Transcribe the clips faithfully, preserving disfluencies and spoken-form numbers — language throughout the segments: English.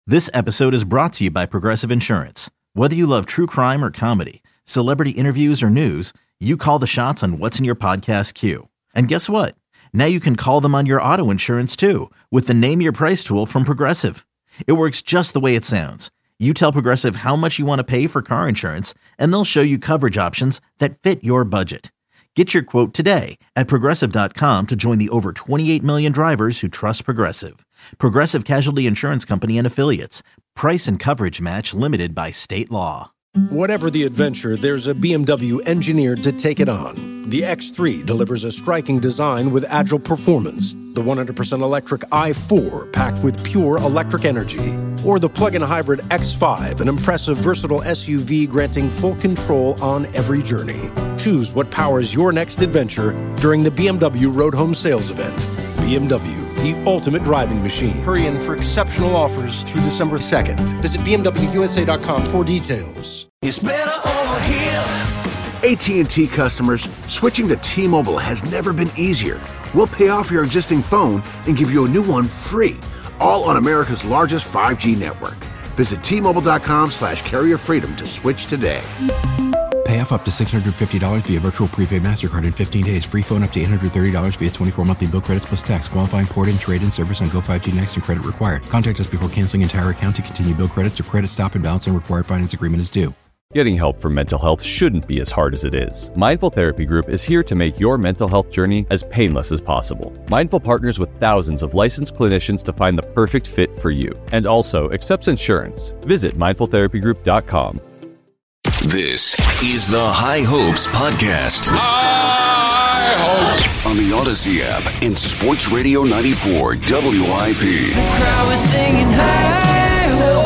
This episode is brought to you by Progressive Insurance. Whether you love true crime or comedy, celebrity interviews or news, you call the shots on what's in your podcast queue. And guess what? Now you can call them on your auto insurance too with the Name Your Price tool from Progressive. It works just the way it sounds. You tell Progressive how much you want to pay for car insurance, and they'll show you coverage options that fit your budget. Get your quote today at Progressive dot com to join the over twenty-eight million drivers who trust Progressive. Progressive Casualty Insurance Company and Affiliates. Price and coverage match limited by state law. Whatever the adventure, there's a B M W engineered to take it on. The X three delivers a striking design with agile performance. The one hundred percent electric i four, packed with pure electric energy. Or the plug-in hybrid X five, an impressive, versatile S U V granting full control on every journey. Choose what powers your next adventure during the B M W Road Home Sales Event. B M W, the ultimate driving machine. Hurry in for exceptional offers through December second. Visit B M W U S A dot com for details. It's better over here. A T and T customers, switching to T-Mobile has never been easier. We'll pay off your existing phone and give you a new one free, all on America's largest five G network. Visit T Mobile dot com slash carrier freedom to switch today. Pay off up to six hundred fifty dollars via virtual prepaid MasterCard in fifteen days. Free phone up to eight hundred thirty dollars via twenty-four monthly bill credits plus tax. Qualifying port-in, trade-in service on Go five G Next and credit required. Contact us before canceling entire account to continue bill credits or credit stop and balance and required finance agreement is due. Getting help for mental health shouldn't be as hard as it is. Mindful Therapy Group is here to make your mental health journey as painless as possible. Mindful partners with thousands of licensed clinicians to find the perfect fit for you, and also accepts insurance. Visit mindful therapy group dot com. This is the High Hopes Podcast. High Hopes. On the Odyssey app and Sports Radio ninety-four W I P. The crowd was singing high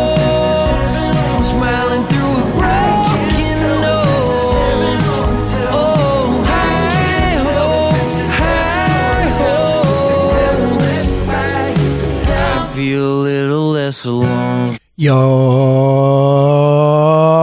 hopes, smiling through a broken nose. Oh, high hopes, high hopes. I feel a little less alone. Yo.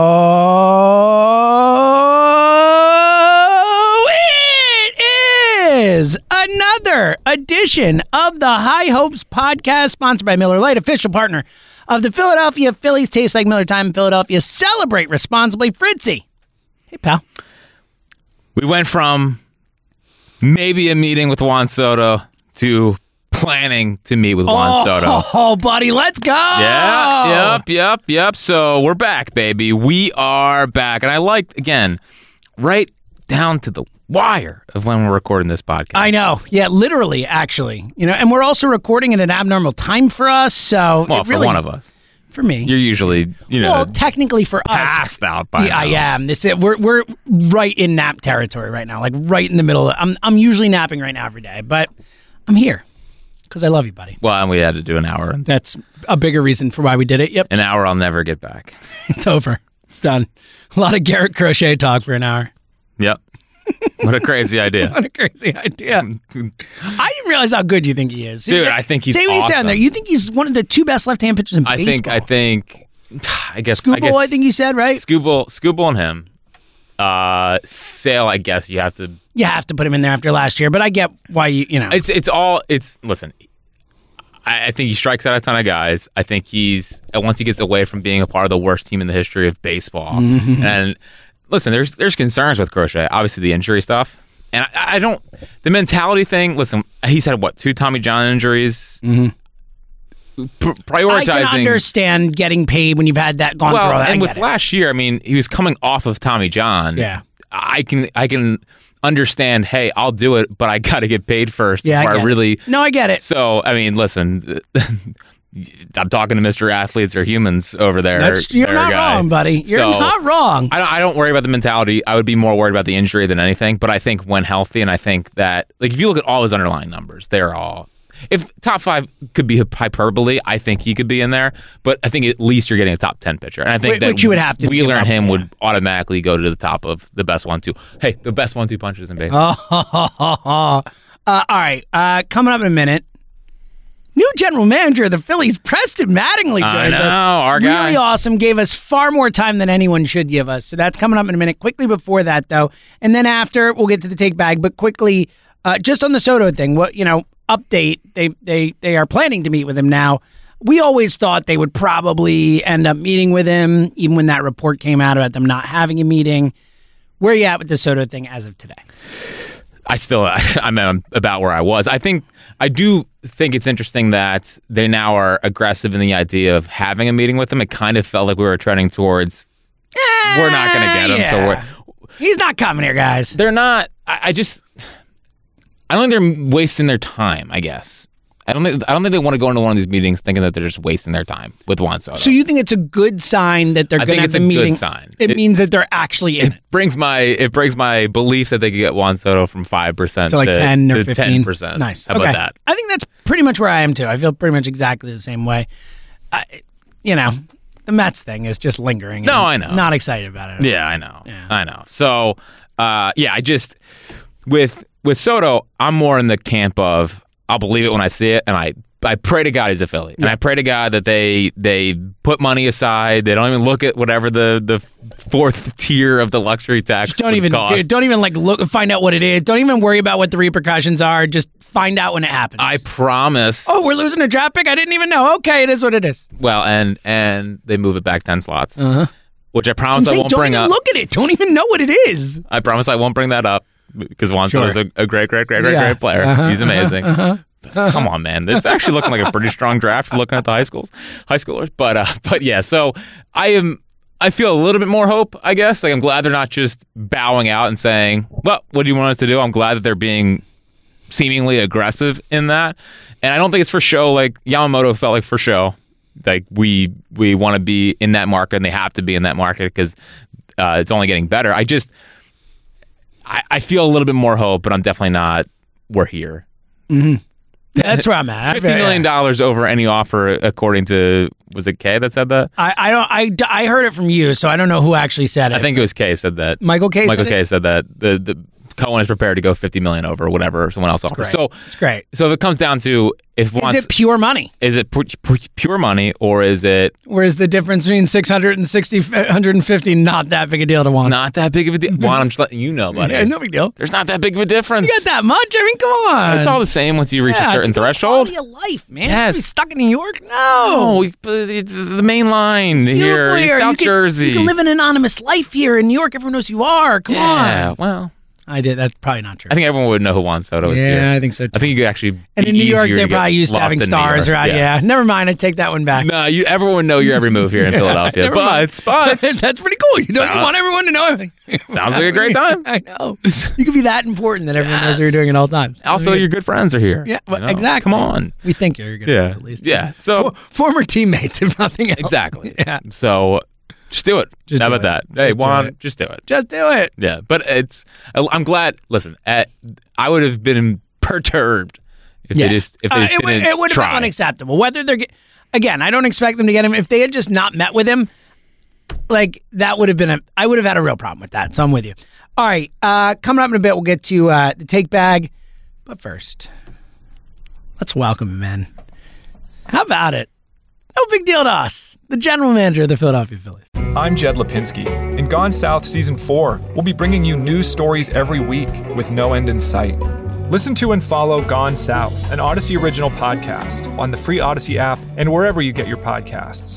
Another edition of the High Hopes Podcast, sponsored by Miller Lite, official partner of the Philadelphia Phillies. Tastes like Miller time in Philadelphia. Celebrate responsibly. Fritzy. Hey, pal. We went from maybe a meeting with Juan Soto to planning to meet with Juan oh, Soto. Oh, buddy, let's go. Yeah, yep, yep, yep. So we're back, baby. We are back. And I like, again, right down to the wire of when we're recording this podcast. I know. Yeah, literally, actually. You know, and we're also recording at an abnormal time for us, so well, it really, for one of us. For me. You're usually, you know, well, technically for us. Passed out by yeah, now. I am. This is, we're we're right in nap territory right now, like right in the middle of, I'm I'm usually napping right now every day, but I'm here because I love you, buddy. Well, and we had to do an hour. That's a bigger reason for why we did it. Yep. An hour I'll never get back. It's over. It's done. A lot of Garrett Crochet talk for an hour. Yep. What a crazy idea. What a crazy idea. I didn't realize how good you think he is. Dude, I think he's Say what awesome. you said there. You think he's one of the two best left-hand pitchers in I baseball. think, I think, I guess. Scooble, I, guess, I think you said, right? Scooble, Scooble and him. Uh, Sale, I guess you have to. You have to put him in there after last year, but I get why you, you know. It's it's all, it's, listen, I, I think he strikes out a ton of guys. I think he's, once he gets away from being a part of the worst team in the history of baseball. Mm-hmm. And listen, there's there's concerns with Crochet, obviously the injury stuff. And I, I don't, the mentality thing, listen, he's had what, two Tommy John injuries? Mm-hmm. P- prioritizing. I can understand getting paid when you've had that gone well, through all that. And I with get it. last year, I mean, he was coming off of Tommy John. Yeah. I can, I can understand, hey, I'll do it, but I got to get paid first. Yeah, I before get I really. It. No, I get it. So, I mean, listen, I'm talking to Mister Athletes or Humans over there. That's, you're there, not guy. wrong, buddy. You're so, not wrong. I don't, I don't worry about the mentality. I would be more worried about the injury than anything. But I think when healthy, and I think that, like, if you look at all his underlying numbers, they're all. If top five could be hyperbole, I think he could be in there. But I think at least you're getting a top ten pitcher. And I think Wh- that which you would have to Wheeler and him yeah. would automatically go to the top of the best one two. Hey, the best one two punches in baseball. Oh, uh, all right. Uh, coming up in a minute. New general manager of the Phillies, Preston Mattingly, joins I know, us. our guy. Really awesome. Gave us far more time than anyone should give us. So that's coming up in a minute. Quickly before that, though, and then after we'll get to the take bag. But quickly, uh, just on the Soto thing, what you know, update. They they they are planning to meet with him now. we always thought they would probably end up meeting with him, even when that report came out about them not having a meeting. Where are you at with the Soto thing as of today? I still, I'm about where I was. I think, I do think it's interesting that they now are aggressive in the idea of having a meeting with him. It kind of felt like we were trending towards, eh, we're not going to get him. Yeah. So we're, he's not coming here, guys. They're not, I, I just, I don't think they're wasting their time, I guess. I don't think I don't think they want to go into one of these meetings thinking that they're just wasting their time with Juan Soto. So you think it's a good sign that they're going to have the meeting? I think it's a good sign. It, it means that they're actually in it. It brings my it brings my belief that they could get Juan Soto from five percent to like to, ten or to fifteen. ten percent. Nice. How okay. about that? I think that's pretty much where I am too. I feel pretty much exactly the same way. I, you know, the Mets thing is just lingering. No, I know. Not excited about it. Yeah, I know. Yeah. I know. So, uh, yeah, I just with with Soto, I'm more in the camp of I'll believe it when I see it, and I. I pray to God he's a Philly, and yeah. I pray to God that they they put money aside. They don't even look at whatever the, the fourth tier of the luxury tax. Just don't even cost. don't even like look find out what it is. Don't even worry about what the repercussions are. Just find out when it happens. I promise. Oh, we're losing a draft pick. I didn't even know. Okay, it is what it is. Well, and and they move it back ten slots, uh-huh. which I promise saying, I won't don't bring even up. Look at it. Don't even know what it is. I promise I won't bring that up because Juan Sure. Soto's a, a great, great, great, great, Yeah. great player. Uh-huh, He's amazing. Uh-huh, uh-huh. Come on, man. It's actually looking like a pretty strong draft looking at the high schools, high schoolers. But uh, but yeah, so I am I feel a little bit more hope, I guess. Like I'm glad they're not just bowing out and saying, well, what do you want us to do? I'm glad that they're being seemingly aggressive in that. And I don't think it's for show. Like Yamamoto felt like for show. Like we we want to be in that market and they have to be in that market because uh, it's only getting better. I just I, I feel a little bit more hope, but I'm definitely not we're here. Mm-hmm. That's where I'm at. Fifty million dollars over any offer, according to was it Kay that said that? I, I don't. I, I heard it from you, so I don't know who actually said it. I think it was Kay said that. Michael Kay. Michael said Kay it? said that the the Cohen is prepared to go fifty million over, or whatever someone else offers. So it's great. So if it comes down to if is wants, it pure money? Is it pu- pu- pure money, or is it? Or is the difference between six hundred sixty, one hundred fifty not that big a deal to Juan? Not that big of a deal. Juan, I'm just letting you know, buddy. Yeah, no big deal. There's not that big of a difference. You got that much? I mean, come on. It's all the same once you reach yeah, a certain threshold. Quality of life, man. Yes. You be stuck in New York? No. No, we, the, the main line here, here. South you can, Jersey. You can live an anonymous life here in New York. Everyone knows who you are. Come yeah, on. well. I did. That's probably not true. I think everyone would know who Juan Soto is yeah, here. Yeah, I think so too. I think you could actually. And in New York, they're probably used to lost having in stars New York. around. Yeah. Yeah. Never mind. I take that one back. No, you. Everyone would know your every move here in Yeah, Philadelphia. never But mind. but that's pretty cool. You don't Sound- want everyone to know everything. sounds like a great time. I know. You could be that important that everyone knows what you're doing at all times. Also, your good friends are here. Yeah, well, you know? exactly. Come on. We think you're good Yeah. friends at least. Yeah. So For- former teammates, if nothing else. exactly. Yeah. So just do it. Just How do about it. that? Hey, Just do Juan, it. just do it. Just do it. Yeah, but it's. I'm glad. Listen, at, I would have been perturbed if Yeah. they just if they Uh, just it would, didn't it would have try. been unacceptable. Whether they're get, again, I don't expect them to get him. If they had just not met with him, like that would have been a. I would have had a real problem with that. So I'm with you. All right, uh, coming up in a bit, we'll get to uh, the take bag, but first, let's welcome him in. How about it? No big deal to us. The general manager of the Philadelphia Phillies. I'm Jed Lipinski. In Gone South Season four, we'll be bringing you news stories every week with no end in sight. Listen to and follow Gone South, an Odyssey original podcast on the free Odyssey app and wherever you get your podcasts.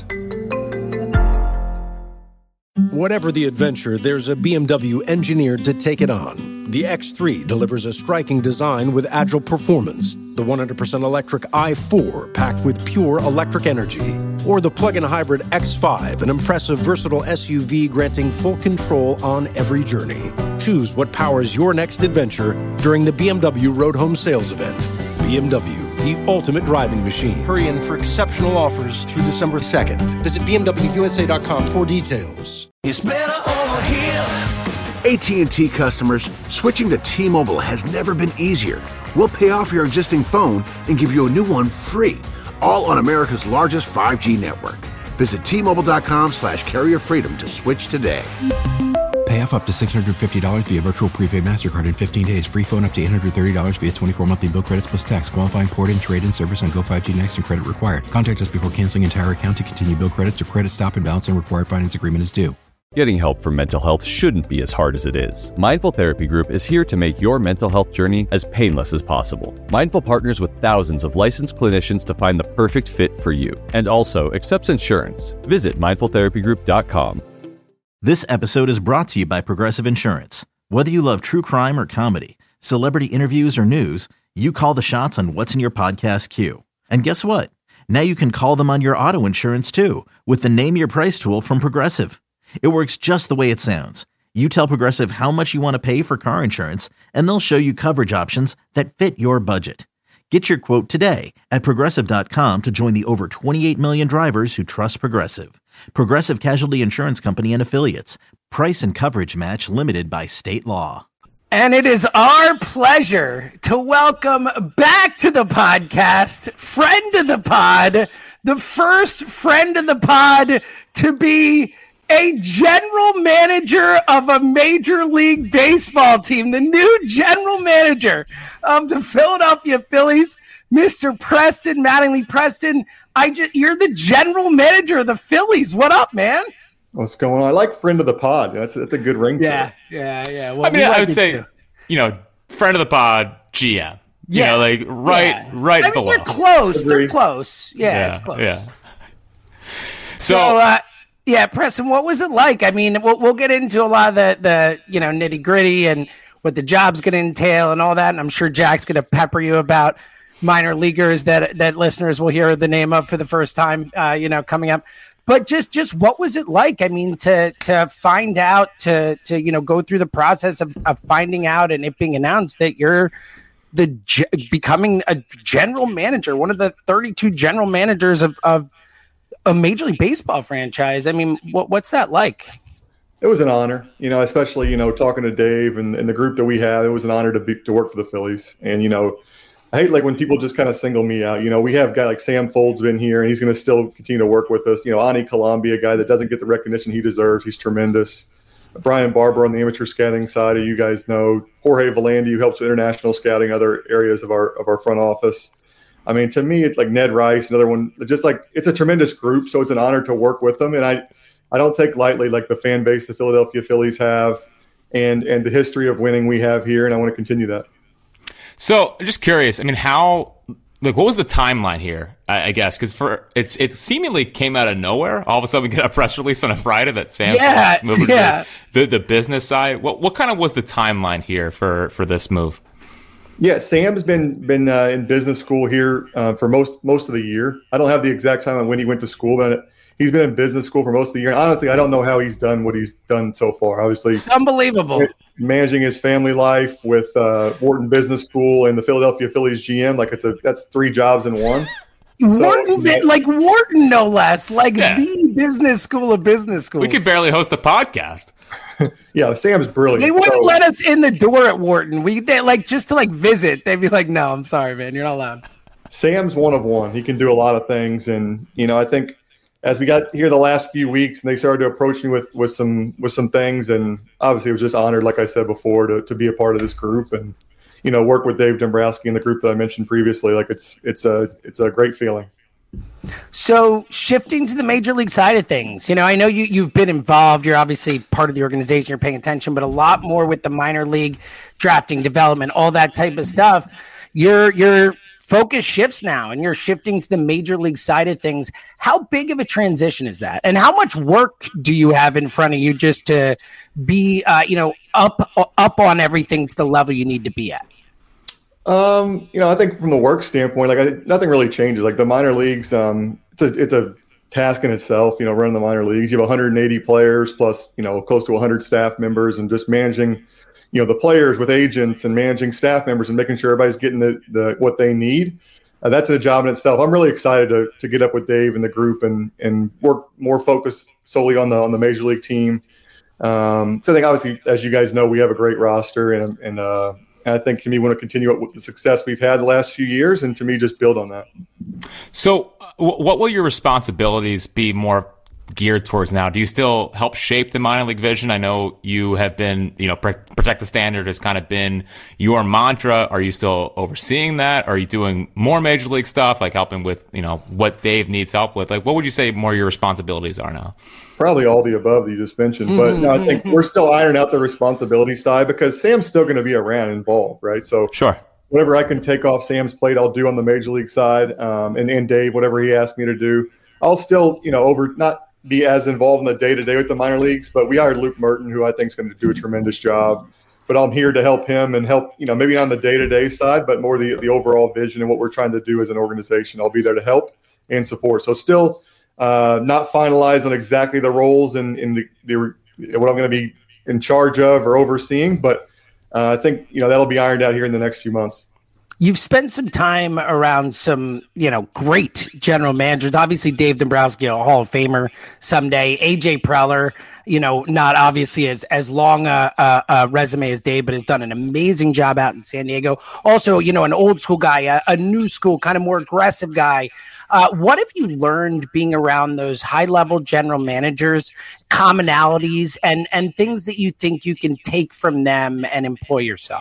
Whatever the adventure, there's a B M W engineered to take it on. The X three delivers a striking design with agile performance. The one hundred percent electric i four packed with pure electric energy. Or the plug-in hybrid X five, an impressive versatile S U V granting full control on every journey. Choose what powers your next adventure during the B M W Road Home Sales Event. B M W, the ultimate driving machine. Hurry in for exceptional offers through December second. Visit B M W U S A dot com for details. It's better over here. A T and T customers, switching to T-Mobile has never been easier. We'll pay off your existing phone and give you a new one free, all on America's largest five G network. Visit T Mobile dot com slash carrier freedom to switch today. Pay off up to six hundred fifty dollars via virtual prepaid MasterCard in fifteen days. Free phone up to eight hundred thirty dollars via twenty-four monthly bill credits plus tax. Qualifying port-in, trade-in service on Go five G Next and credit required. Contact us before canceling entire account to continue bill credits or credit stop and balance and required finance agreement is due. Getting help for mental health shouldn't be as hard as it is. Mindful Therapy Group is here to make your mental health journey as painless as possible. Mindful partners with thousands of licensed clinicians to find the perfect fit for you, and also accepts insurance. Visit mindful therapy group dot com. This episode is brought to you by Progressive Insurance. Whether you love true crime or comedy, celebrity interviews or news, you call the shots on what's in your podcast queue. And guess what? Now you can call them on your auto insurance too with the Name Your Price tool from Progressive. It works just the way it sounds. You tell Progressive how much you want to pay for car insurance, and they'll show you coverage options that fit your budget. Get your quote today at progressive dot com to join the over twenty-eight million drivers who trust Progressive. Progressive Casualty Insurance Company and Affiliates. Price and coverage match limited by state law. And it is our pleasure to welcome back to the podcast, friend of the pod, the first friend of the pod to be a general manager of a Major League Baseball team, the new general manager of the Philadelphia Phillies, Mister Preston Mattingly. Preston, I just, you're the general manager of the Phillies. What up, man? What's going on? I like friend of the pod. That's that's a good ring. Yeah, to it. yeah, yeah. Well, I mean, like I would say, too. you know, friend of the pod, G M. You Yeah, know, like right, yeah. right I mean, below. they're close. They're Agreed. close. Yeah, Yeah, it's close. yeah. So, So, uh, yeah, Preston, what was it like? I mean, we'll, we'll get into a lot of the, the you know, nitty gritty and what the job's going to entail and all that. And I'm sure Jack's going to pepper you about minor leaguers that that listeners will hear the name of for the first time, uh, you know, coming up. But just just what was it like? I mean, to to find out, to to you know, go through the process of, of finding out and it being announced that you're the ge- becoming a general manager, one of the thirty-two general managers of of a Major League Baseball franchise. I mean, what what's that like? It was an honor, you know, especially, you know, talking to Dave and, and the group that we have. It was an honor to be to work for the Phillies. And, you know, I hate like when people just kind of single me out. You know, we have a guy like Sam Folds been here, and he's going to still continue to work with us. You know, Ani Colombia, a guy that doesn't get the recognition he deserves. He's tremendous. Brian Barber on the amateur scouting side, you guys know. Jorge Volandi, who helps with international scouting, other areas of our of our front office. I mean, to me, it's like Ned Rice, another one. Just like it's a tremendous group, so it's an honor to work with them. And I, I don't take lightly like the fan base the Philadelphia Phillies have, and and the history of winning we have here, and I want to continue that. so I'm just curious. I mean, how, like, what was the timeline here? I, I guess because for it's it seemingly came out of nowhere. All of a sudden, we get a press release on a Friday that Sam Yeah, moved yeah. to the the business side. What what kind of was the timeline here for for this move? Yeah, Sam's been been uh, in business school here uh, for most most of the year. I don't have the exact time on when he went to school, but he's been in business school for most of the year. And honestly, I don't know how he's done what he's done so far. Obviously, Unbelievable. managing his family life with uh, Wharton Business School and the Philadelphia Phillies G M, like it's a that's three jobs in one. Wharton, yeah. like Wharton, no less, like Yeah. the business school of business schools. We could barely host a podcast. Yeah, Sam's brilliant. They wouldn't So- let us in the door at Wharton. We they, like just to like visit. They'd be like, "No, I'm sorry, man, you're not allowed." Sam's one of one. He can do a lot of things, and you know, I think as we got here the last few weeks, and they started to approach me with with some with some things, and obviously, I was just honored, like I said before, to to be a part of this group, and you know, work with Dave Dombrowski and the group that I mentioned previously. Like it's it's a it's a great feeling. So shifting to the major league side of things, you know, I know you, you've been involved. You're obviously part of the organization. You're paying attention, but a lot more with the minor league drafting, development, all that type of stuff. Your your focus shifts now, and you're shifting to the major league side of things. How big of a transition is that? And how much work do you have in front of you just to be, uh, you know, up up on everything to the level you need to be at? Um, you know, I think from the work standpoint, like I, nothing really changes. Like the minor leagues, um, it's a it's a task in itself. You know, running the minor leagues, you have one hundred eighty players plus, you know, close to one hundred staff members, and just managing, you know, the players with agents and managing staff members and making sure everybody's getting the, the what they need. Uh, that's a job in itself. I'm really excited to to get up with Dave and the group and and work more focused solely on the on the major league team. Um, so I think obviously, as you guys know, we have a great roster, and and uh, And I think, to me, we want to continue with the success we've had the last few years, and to me, just build on that. So, uh, what will your responsibilities be more geared towards now? Do you still help shape the minor league vision? I know you have been, you know, pr- protect the standard has kind of been your mantra. Are you still overseeing that? Are you doing more major league stuff, like helping with, you know, what Dave needs help with? Like, what would you say more your responsibilities are now? Probably all the above that you just mentioned, but no, I think we're still ironing out the responsibility side because Sam's still going to be around and involved, right? So sure, whatever I can take off Sam's plate, I'll do on the major league side, um, and and Dave, whatever he asked me to do, I'll still, you know, over not be as involved in the day to day with the minor leagues. But we hired Luke Merton, who I think is going to do a tremendous job. But I'm here to help him and help, you know, maybe not on the day to day side, but more the the overall vision and what we're trying to do as an organization. I'll be there to help and support. So still. Uh, not finalized on exactly the roles and in, in the, the what I'm going to be in charge of or overseeing, but uh, I think you know that'll be ironed out here in the next few months. You've spent some time around some, you know, great general managers. Obviously, Dave Dombrowski, a Hall of Famer someday. A J Preller, you know, not obviously as as long a, a, a resume as Dave, but has done an amazing job out in San Diego. Also, you know, an old school guy, a, a new school, kind of more aggressive guy. Uh, what have you learned being around those high level general managers, commonalities, and and things that you think you can take from them and employ yourself?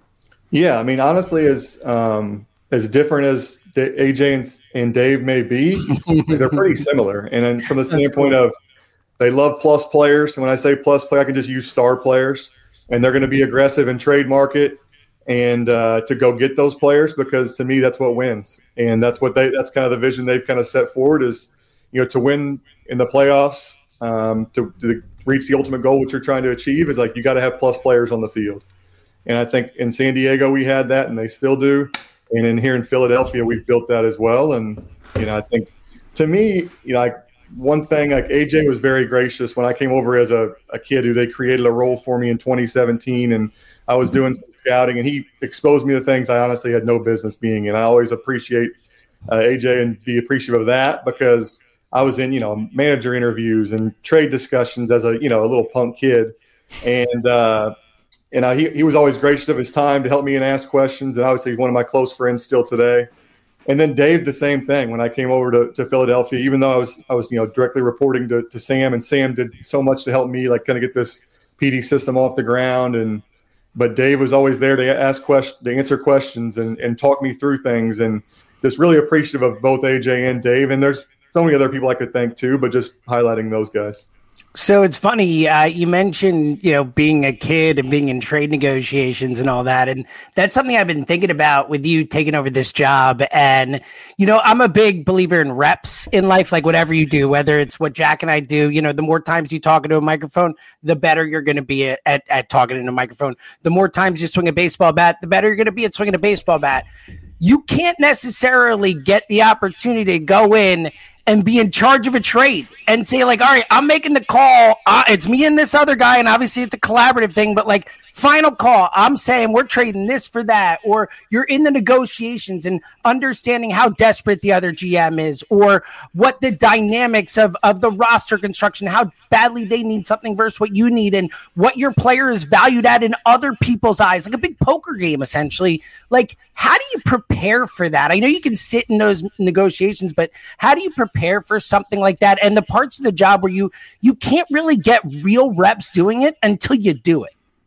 Yeah, I mean, honestly, as um, as different as A J and, and Dave may be, they're pretty similar. And then from the standpoint cool. of they love plus players. And when I say plus player, I can just use star players. And they're going to be aggressive in trade market and uh, to go get those players because to me, that's what wins. And that's what they that's kind of the vision they've kind of set forward is, you know, to win in the playoffs, um, to, to reach the ultimate goal, which you're trying to achieve is like you got to have plus players on the field. And I think in San Diego we had that, and they still do. And in here in Philadelphia, we've built that as well. And you know, I think to me, you know, like one thing, like A J was very gracious when I came over as a, a kid who they created a role for me in twenty seventeen, and I was doing some scouting, and he exposed me to things I honestly had no business being. And I always appreciate uh, A J and be appreciative of that because I was in, you know, manager interviews and trade discussions as a, you know, a little punk kid, and. uh And uh, he, he was always gracious of his time to help me and ask questions. And obviously one of my close friends still today. And then Dave, the same thing when I came over to, to Philadelphia, even though I was, I was, you know, directly reporting to, to Sam, and Sam did so much to help me, like kind of get this P D system off the ground. And, but Dave was always there to ask questions, to answer questions and, and talk me through things, and just really appreciative of both A J and Dave. And there's so many other people I could thank too, but just highlighting those guys. So it's funny, uh, you mentioned, you know, being a kid and being in trade negotiations and all that. And that's something I've been thinking about with you taking over this job. And, you know, I'm a big believer in reps in life, like whatever you do, whether it's what Jack and I do, you know, the more times you talk into a microphone, the better you're going to be at, at, at talking into a microphone. The more times you swing a baseball bat, the better you're going to be at swinging a baseball bat. You can't necessarily get the opportunity to go in and be in charge of a trade and say like, all right, I'm making the call. Uh, it's me and this other guy. And obviously it's a collaborative thing, but like final call, I'm saying we're trading this for that, or you're in the negotiations and understanding how desperate the other G M is, or what the dynamics of, of the roster construction, how badly they need something versus what you need, and what your player is valued at in other people's eyes, like a big poker game, essentially. Like, how do you prepare for that? I know you can sit in those negotiations, but how do you prepare for something like that? And the parts of the job where you, you can't really get real reps doing it until you do it.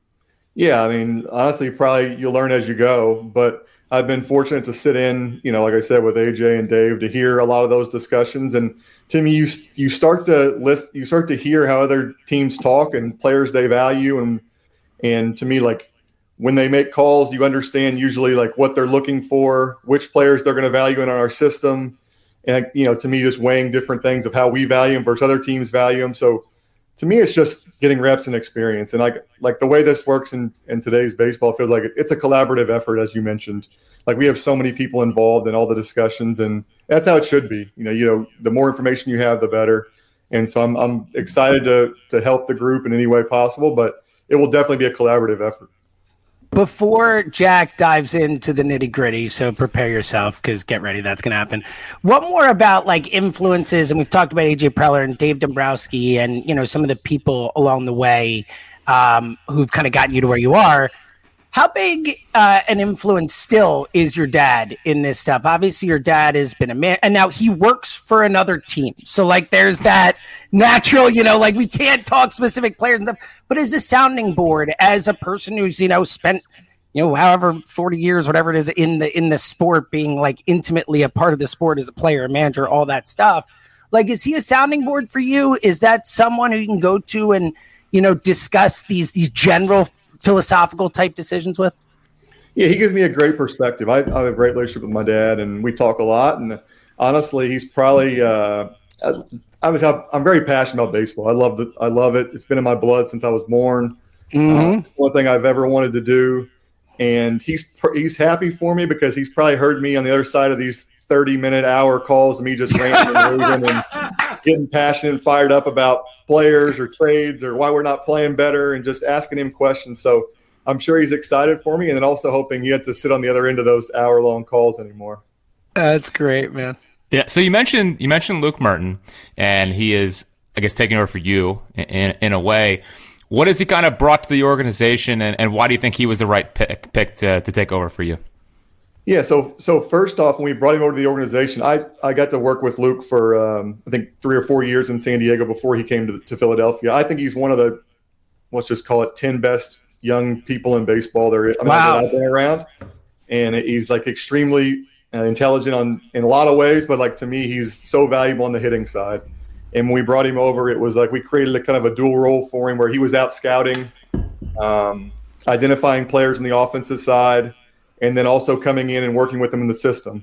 Yeah, I mean, honestly, probably you'll learn as you go, but I've been fortunate to sit in, you know, like I said, with A J and Dave to hear a lot of those discussions. And to me, you you start to list, you start to hear how other teams talk and players they value. And, and to me, like when they make calls, you understand usually like what they're looking for, which players they're going to value in our system. And, you know, to me, just weighing different things of how we value them versus other teams value them. So to me, it's just getting reps and experience. And like like the way this works in, in today's baseball feels like it's a collaborative effort, as you mentioned. Like we have so many people involved in all the discussions, and that's how it should be. You know, you know, the more information you have, the better. And so I'm I'm excited to to help the group in any way possible, but it will definitely be a collaborative effort. Before Jack dives into the nitty gritty, so prepare yourself because get ready, that's going to happen. What more about like influences? And we've talked about A J Preller and Dave Dombrowski and, you know, some of the people along the way um, who've kind of gotten you to where you are. How big uh, an influence still is your dad in this stuff? Obviously, your dad has been a man, and now he works for another team. So, like, there's that natural, you know, like we can't talk specific players and stuff. But as a sounding board, as a person who's, you know, spent, you know, however forty years, whatever it is, in the in the sport, being like intimately a part of the sport as a player, a manager, all that stuff. Like, is he a sounding board for you? Is that someone who you can go to and, you know, discuss these these general philosophical type decisions with? Yeah, he gives me a great perspective. I, I have a great relationship with my dad, and we talk a lot. And honestly, he's probably uh, I was I'm very passionate about baseball. I love the I love it. It's been in my blood since I was born. Mm-hmm. Uh, it's one thing I've ever wanted to do, and he's he's happy for me because he's probably heard me on the other side of these thirty minute hour calls of me just ranting and raving and getting passionate and fired up about players or trades or why we're not playing better and just asking him questions. So I'm sure he's excited for me, and then also hoping he had to sit on the other end of those hour long calls anymore. That's great, man. Yeah. So you mentioned, you mentioned Luke Merton, and he is, I guess, taking over for you in, in, in a way. What has he kind of brought to the organization, and, and why do you think he was the right pick, pick to, to take over for you? Yeah, so so first off, when we brought him over to the organization, I, I got to work with Luke for, um, I think, three or four years in San Diego before he came to, to Philadelphia. I think he's one of the, let's just call it, ten best young people in baseball there I mean, wow. that I've been around. And he's, like, extremely uh, intelligent on in a lot of ways, but, like, to me, he's so valuable on the hitting side. And when we brought him over, it was like we created a kind of a dual role for him where he was out scouting, um, identifying players on the offensive side, and then also coming in and working with them in the system.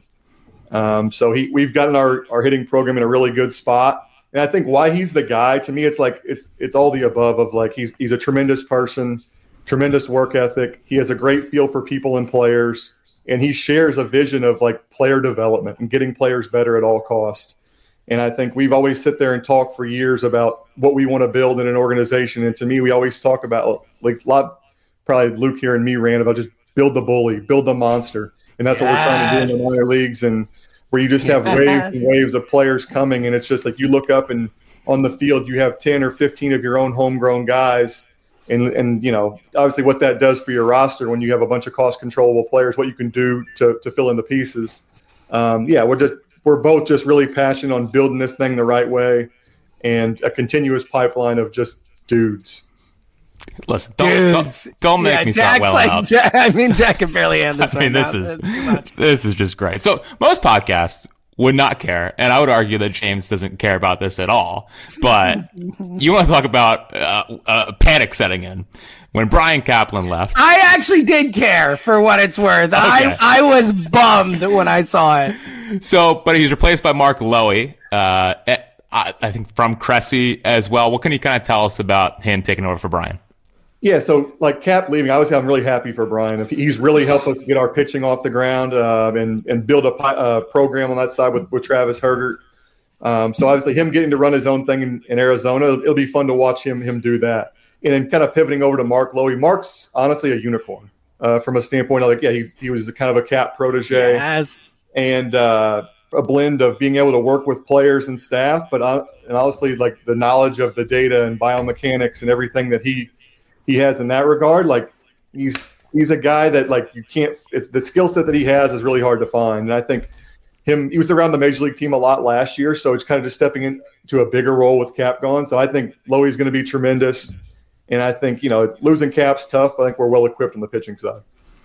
Um, so he, we've gotten our, our hitting program in a really good spot. And I think why he's the guy, to me, it's like it's it's all the above of like he's he's a tremendous person, tremendous work ethic. He has a great feel for people and players, and he shares a vision of like player development and getting players better at all costs. And I think we've always sit there and talk for years about what we want to build in an organization. And to me, we always talk about like a lot, probably Luke here and me ran about just build the bully, build the monster. And that's yes. what we're trying to do in the minor leagues, and where you just have yes. waves and waves of players coming. And it's just like you look up and on the field, you have ten or fifteen of your own homegrown guys. And, and you know, obviously what that does for your roster when you have a bunch of cost controllable players, what you can do to, to fill in the pieces. Um, yeah, we're just, we're both just really passionate on building this thing the right way and a continuous pipeline of just dudes. Listen, don't, don't, don't make yeah, me Jack's sound well like, out. Jack, I mean, Jack can barely hand this I mean, right this now. is too much. This is just great. So most podcasts would not care, and I would argue that James doesn't care about this at all. But you want to talk about uh, uh, panic setting in when Brian Kaplan left. I actually did care, for what it's worth. Okay. I I was bummed when I saw it. So, but he's replaced by Mark Lowy. Uh, I, I think from Cressy as well. What can you kind of tell us about him taking over for Brian? Yeah, so like Cap leaving, obviously I'm really happy for Brian. He's really helped us get our pitching off the ground uh, and and build a uh, program on that side with, with Travis Hergert. Um, so obviously him getting to run his own thing in, in Arizona, it'll, it'll be fun to watch him him do that. And then kind of pivoting over to Mark Lowy. Mark's honestly a unicorn uh, from a standpoint of like, yeah, he's, he was kind of a Cap protege. Yes. And uh, a blend of being able to work with players and staff, but uh, and honestly like the knowledge of the data and biomechanics and everything that he – he has in that regard. Like he's he's a guy that like you can't it's the skill set that he has is really hard to find. And I think him he was around the major league team a lot last year, so it's kind of just stepping into a bigger role with Cap gone. So I think Lowy's going to be tremendous, and I think you know losing Cap's tough, but I think we're well equipped on the pitching side.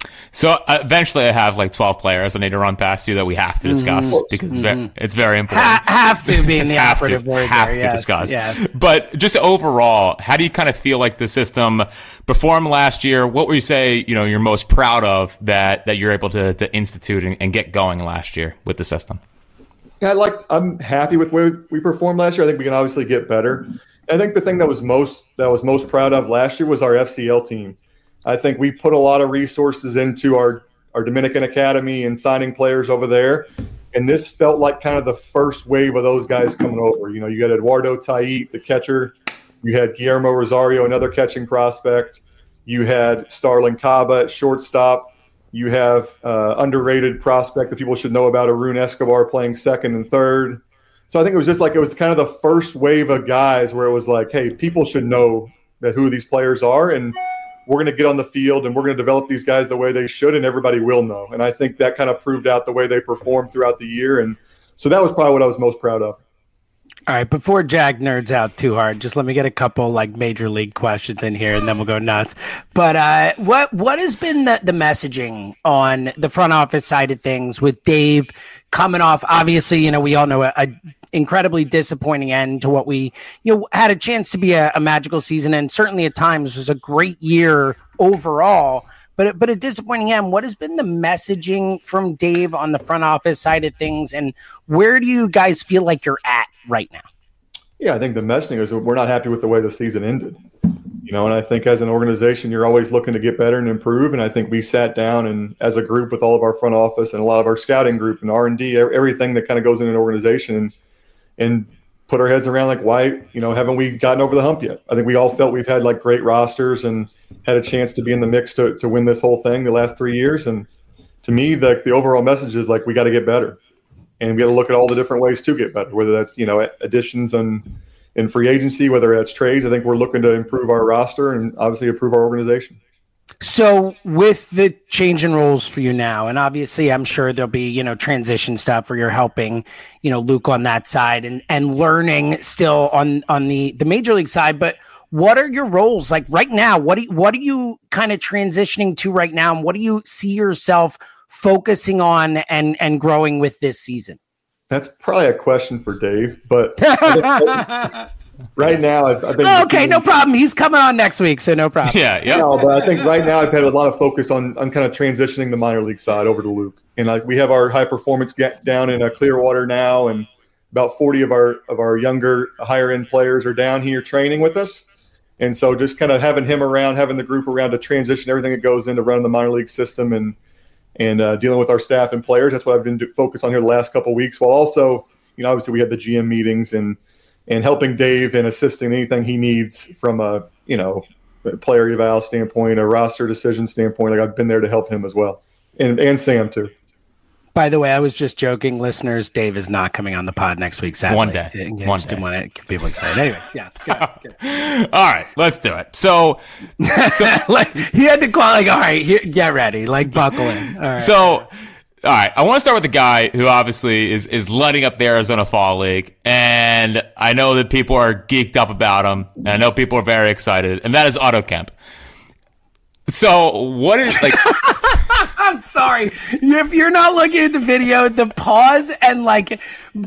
So uh, eventually I have like twelve players I need to run past you that we have to discuss mm-hmm. because it's very, it's very important. Ha- have to be in the have operative to, word Have there. to yes, discuss. Yes. But just overall, how do you kind of feel like the system performed last year? What would you say, you know, you're most proud of that, that you're able to, to institute and, and get going last year with the system? Yeah, like I'm happy with the way we performed last year. I think we can obviously get better. I think the thing that was most that I was most proud of last year was our F C L team. I think we put a lot of resources into our, our Dominican Academy and signing players over there. And this felt like kind of the first wave of those guys coming over. You know, you got Eduardo Tait, the catcher. You had Guillermo Rosario, another catching prospect. You had Starlin Caba at shortstop. You have uh, underrated prospect that people should know about, Arun Escobar, playing second and third. So I think it was just like it was kind of the first wave of guys where it was like, hey, people should know that who these players are. And we're going to get on the field and we're going to develop these guys the way they should, and everybody will know. And I think that kind of proved out the way they performed throughout the year. And so that was probably what I was most proud of. All right, before Jack nerds out too hard, just let me get a couple like major league questions in here, and then we'll go nuts. But uh, what what has been the, the messaging on the front office side of things with Dave coming off? Obviously, you know, we all know a, a incredibly disappointing end to what we you know had a chance to be a, a magical season, and certainly at times was a great year overall. But but a disappointing end. What has been the messaging from Dave on the front office side of things, and where do you guys feel like you're at right now? Yeah, I think the messaging is we're not happy with the way the season ended. You know, and I think as an organization, you're always looking to get better and improve. And I think we sat down and as a group with all of our front office and a lot of our scouting group and R and D, everything that kind of goes in an organization, and, and put our heads around like, why, you know, haven't we gotten over the hump yet? I think we all felt we've had like great rosters and had a chance to be in the mix to, to win this whole thing the last three years. And to me, the, the overall message is like, we got to get better. And we got to look at all the different ways to get better, whether that's, you know, additions and in free agency, whether that's trades. I think we're looking to improve our roster and obviously improve our organization. So with the change in roles for you now, and obviously I'm sure there'll be, you know, transition stuff where you're helping, you know, Luke on that side and, and learning still on, on the, the major league side. But what are your roles like right now? What do you, what are you kind of transitioning to right now? And what do you see yourself focusing on and, and growing with this season? That's probably a question for Dave, but right now I've, I've been oh, okay, no problem. He's coming on next week, so no problem. Yeah, yeah. No, but I think right now I've had a lot of focus on on kind of transitioning the minor league side over to Luke, and like we have our high performance get down in a Clearwater now, and about forty of our of our younger higher end players are down here training with us, and so just kind of having him around, having the group around to transition everything that goes into running the minor league system and. and uh, dealing with our staff and players. That's what I've been do- focused on here the last couple of weeks, while also, you know, obviously we had the G M meetings and and helping Dave and assisting anything he needs from a, you know, a player eval standpoint, a roster decision standpoint. Like I've been there to help him as well. And, and Sam too. By the way, I was just joking, listeners. Dave is not coming on the pod next week. Sadly. One day. Yeah, One just day. didn't want to get people excited. Anyway, yes. Good, good. All right, let's do it. So, so like he had to call, like, all right, here, get ready, like buckle in. All right. So, all right, I want to start with the guy who obviously is is lighting up the Arizona Fall League, and I know that people are geeked up about him, and I know people are very excited, and that is Otto Kemp. So, what is like? I'm sorry. If you're not looking at the video, the pause and like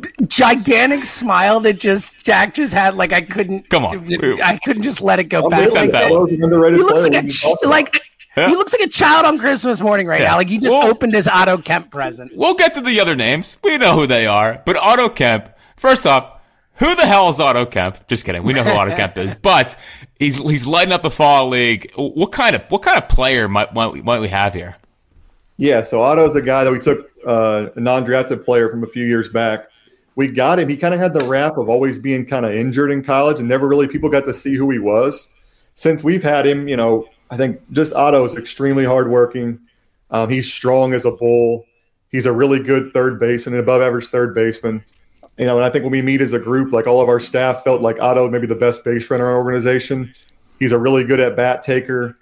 gigantic smile that just Jack just had, like I couldn't. Come on, I couldn't just let it go I'm back. Like, that. he looks like a ch- like Yeah. he looks like a child on Christmas morning right Yeah. now. Like he just Well, opened his Otto Kemp present. We'll get to the other names. We know who they are, but Otto Kemp. First off, who the hell is Otto Kemp? Just kidding. We know who Otto Kemp is, but he's he's lighting up the Fall League. What kind of what kind of player might might we, might we have here? Yeah, so Otto's a guy that we took uh, a non-drafted player from a few years back. We got him. He kind of had the rap of always being kind of injured in college, and never really people got to see who he was. Since we've had him, you know, I think just Otto is extremely hardworking. Um, he's strong as a bull. He's a really good third baseman, an above-average third baseman. You know, and I think when we meet as a group, like all of our staff felt like Otto may be the best base runner in our organization. He's a really good at-bat taker.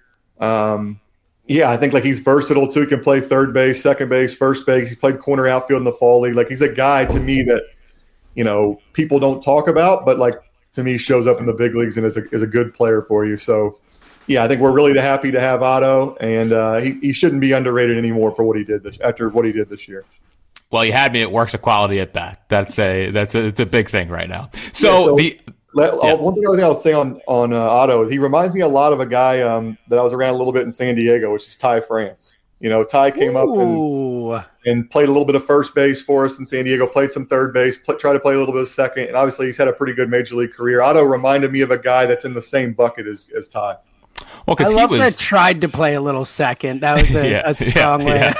Um, yeah, I think like he's versatile too. He can play third base, second base, first base. He's played corner outfield in the Fall League. Like he's a guy to me that, you know, people don't talk about, but like to me shows up in the big leagues and is a, is a good player for you. So, yeah, I think we're really happy to have Otto, and uh, he, he shouldn't be underrated anymore for what he did this, after what he did this year. Well, you had me at works equality at bat. That's a that's a it's a big thing right now. So, Yeah, so the let, yeah. One thing, other thing I'll say on on uh, Otto is he reminds me a lot of a guy um, that I was around a little bit in San Diego, which is Ty France. You know, Ty came up and, and played a little bit of first base for us in San Diego, played some third base, play, tried to play a little bit of second, and obviously he's had a pretty good major league career. Otto reminded me of a guy that's in the same bucket as, as Ty. Well, I because he love was that tried to play a little second. That was a, Yeah, a strong yeah,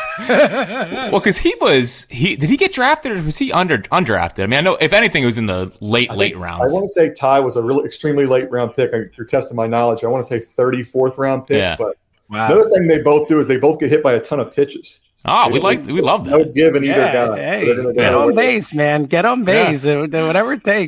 way. well, because he was he did he get drafted or was he under undrafted? I mean, I know if anything, it was in the late I late think- rounds. I want to say Ty was a really extremely late round pick. I, you're testing my knowledge. I want to say thirty-fourth round pick. Yeah. But Wow. another thing they both do is they both get hit by a ton of pitches. Oh, we like we love No that. give in either Yeah, guy. hey, They're gonna- get they're on gonna- base, man. Get on base. Uh, Whatever it takes.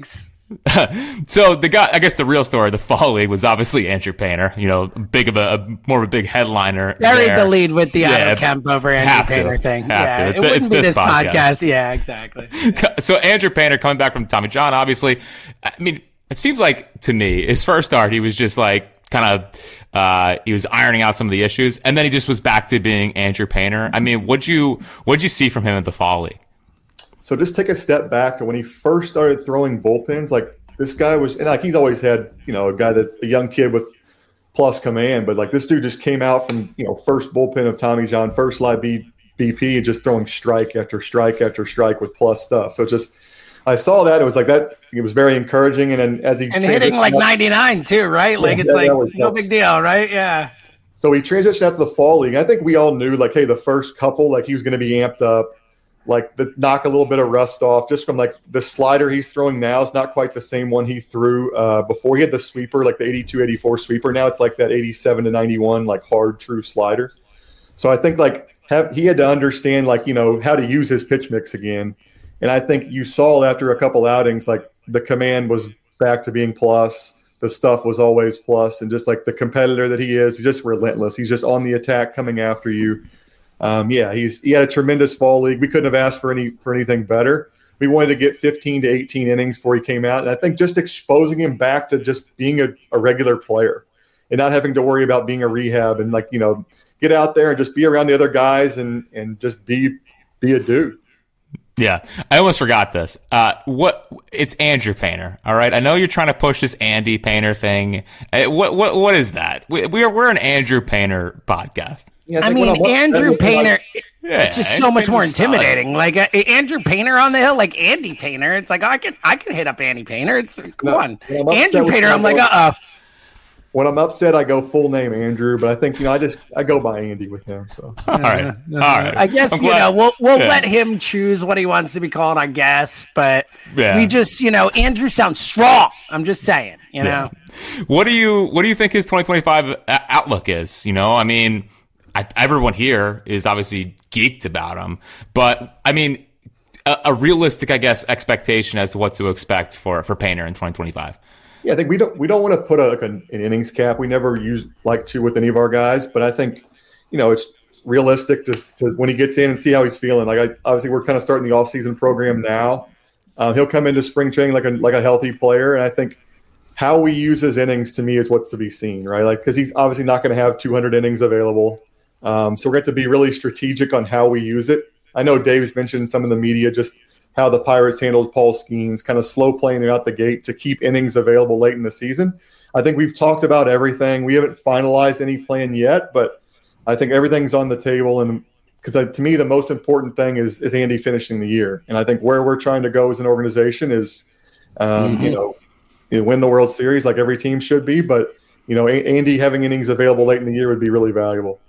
So the guy, I guess the real story of the fall league was obviously Andrew Painter. You know, big of a, a more of a big headliner. Buried there. the lead with the yeah, Otto Kemp over Andrew Painter to, thing. Have Yeah, to. It's, it wouldn't it's be this, this podcast. podcast. Yeah, exactly. So Andrew Painter coming back from Tommy John, obviously. I mean, it seems like to me, his first start, he was just like kind of uh, he was ironing out some of the issues, and then he just was back to being Andrew Painter. I mean, what'd you what'd you see from him at the fall league? So just take a step back to when he first started throwing bullpens. Like this guy was, and like he's always had, you know, a guy that's a young kid with plus command, but like this dude just came out from, you know, first bullpen of Tommy John, first live B, BP, and just throwing strike after strike after strike with plus stuff. So just, I saw that, it was like that, it was very encouraging. And then as he and hitting like up, ninety-nine too, right? Like yeah, it's like no helps. Big deal, right? Yeah. So he transitioned out to the fall league. I think we all knew like, hey, the first couple, like he was going to be amped up. Like the knock a little bit of rust off just from like the slider he's throwing now is not quite the same one he threw uh, before. He had the sweeper, like the eighty-two, eighty-four sweeper. Now it's like that eighty-seven to ninety-one, like hard, true slider. So I think like have, he had to understand like, you know, how to use his pitch mix again. And I think you saw after a couple outings, like the command was back to being plus. The stuff was always plus. And just like the competitor that he is, he's just relentless. He's just on the attack coming after you. Um, yeah, he's he had a tremendous fall league. We couldn't have asked for any for anything better. We wanted to get fifteen to eighteen innings before he came out, and I think just exposing him back to just being a, a regular player and not having to worry about being a rehab and like you know get out there and just be around the other guys and and just be be a dude. Yeah, I almost forgot this. Uh, what it's Andrew Painter, all right. I know you're trying to push this Andy Painter thing. What what what is that? We, we're we're an Andrew Painter podcast. Yeah, I, I mean, Andrew Painter. Yeah, it's just so Andrew much more intimidating. Solid. Like uh, Andrew Painter on the hill, like Andy Painter. It's like I can I can hit up Andy Painter. It's come no, on, Andrew Painter. I'm like, uh oh. When I'm upset, I go full name Andrew, but I think you know I just I go by Andy with him. So all right, all right. I guess I'm you glad. know we'll we'll yeah. let him choose what he wants to be called. I guess, but yeah. we just you know Andrew sounds strong. I'm just saying, you know. Yeah. What do you what do you think his twenty twenty-five outlook is? You know, I mean, I, everyone here is obviously geeked about him, but I mean, a, a realistic, I guess, expectation as to what to expect for for Painter in twenty twenty-five. Yeah, I think we don't we don't want to put a, like an, an innings cap. We never use like to with any of our guys, but I think you know it's realistic to, to when he gets in and see how he's feeling. Like I, obviously we're kind of starting the offseason program now. Uh, he'll come into spring training like a like a healthy player, and I think how we use his innings to me is what's to be seen, right? Like because he's obviously not going to have two hundred innings available, um, so we're going to have to be really strategic on how we use it. I know Dave's mentioned some of the media just. How the Pirates handled Paul Skeens, kind of slow playing it out the gate to keep innings available late in the season. I think we've talked about everything. We haven't finalized any plan yet, but I think everything's on the table. And because to me, the most important thing is is Andy finishing the year. And I think where we're trying to go as an organization is, um, mm-hmm. you know, you know, win the World Series like every team should be. But, you know, a- Andy having innings available late in the year would be really valuable.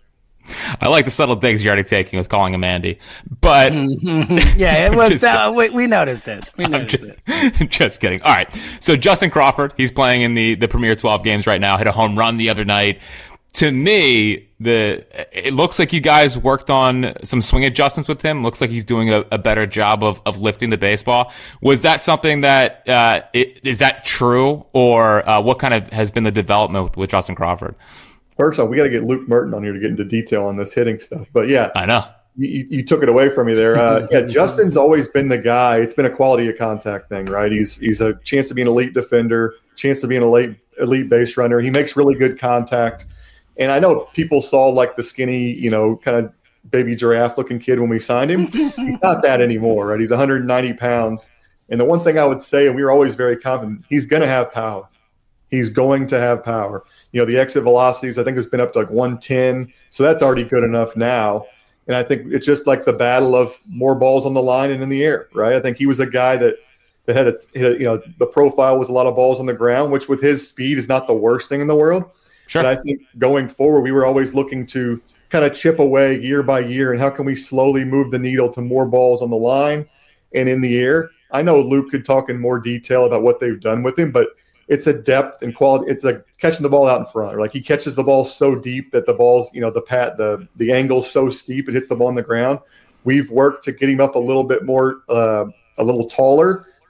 I like the subtle digs you're already taking with calling him Andy, but yeah, it was. uh, we, we noticed it. We noticed just, it. Just kidding. All right. So Justin Crawford, he's playing in the the Premier twelve games right now. Hit a home run the other night. To me, the it looks like you guys worked on some swing adjustments with him. Looks like he's doing a, a better job of of lifting the baseball. Was that something that uh, it, is that true, or uh, what kind of has been the development with, with Justin Crawford? First off, we got to get Luke Merton on here to get into detail on this hitting stuff. But yeah, I know you, you took it away from me there. Uh, yeah, Justin's always been the guy. It's been a quality of contact thing, right? He's he's a chance to be an elite defender, chance to be an elite elite base runner. He makes really good contact. And I know people saw like the skinny, you know, kind of baby giraffe looking kid when we signed him. He's not that anymore, right? He's one hundred ninety pounds. And the one thing I would say, and we were always very confident, he's going to have power. He's going to have power. You know, the exit velocities, I think it's been up to like one ten. So that's already good enough now. And I think it's just like the battle of more balls on the line and in the air, right? I think he was a guy that that had a, had a you know, the profile was a lot of balls on the ground, which with his speed is not the worst thing in the world. Sure. But I think going forward, we were always looking to kind of chip away year by year and how can we slowly move the needle to more balls on the line and in the air. I know Luke could talk in more detail about what they've done with him, but it's a depth and quality. It's like catching the ball out in front. Like he catches the ball so deep that the ball's, you know, the pat, the the angle's so steep it hits the ball on the ground. We've worked to get him up a little bit more, uh, a little taller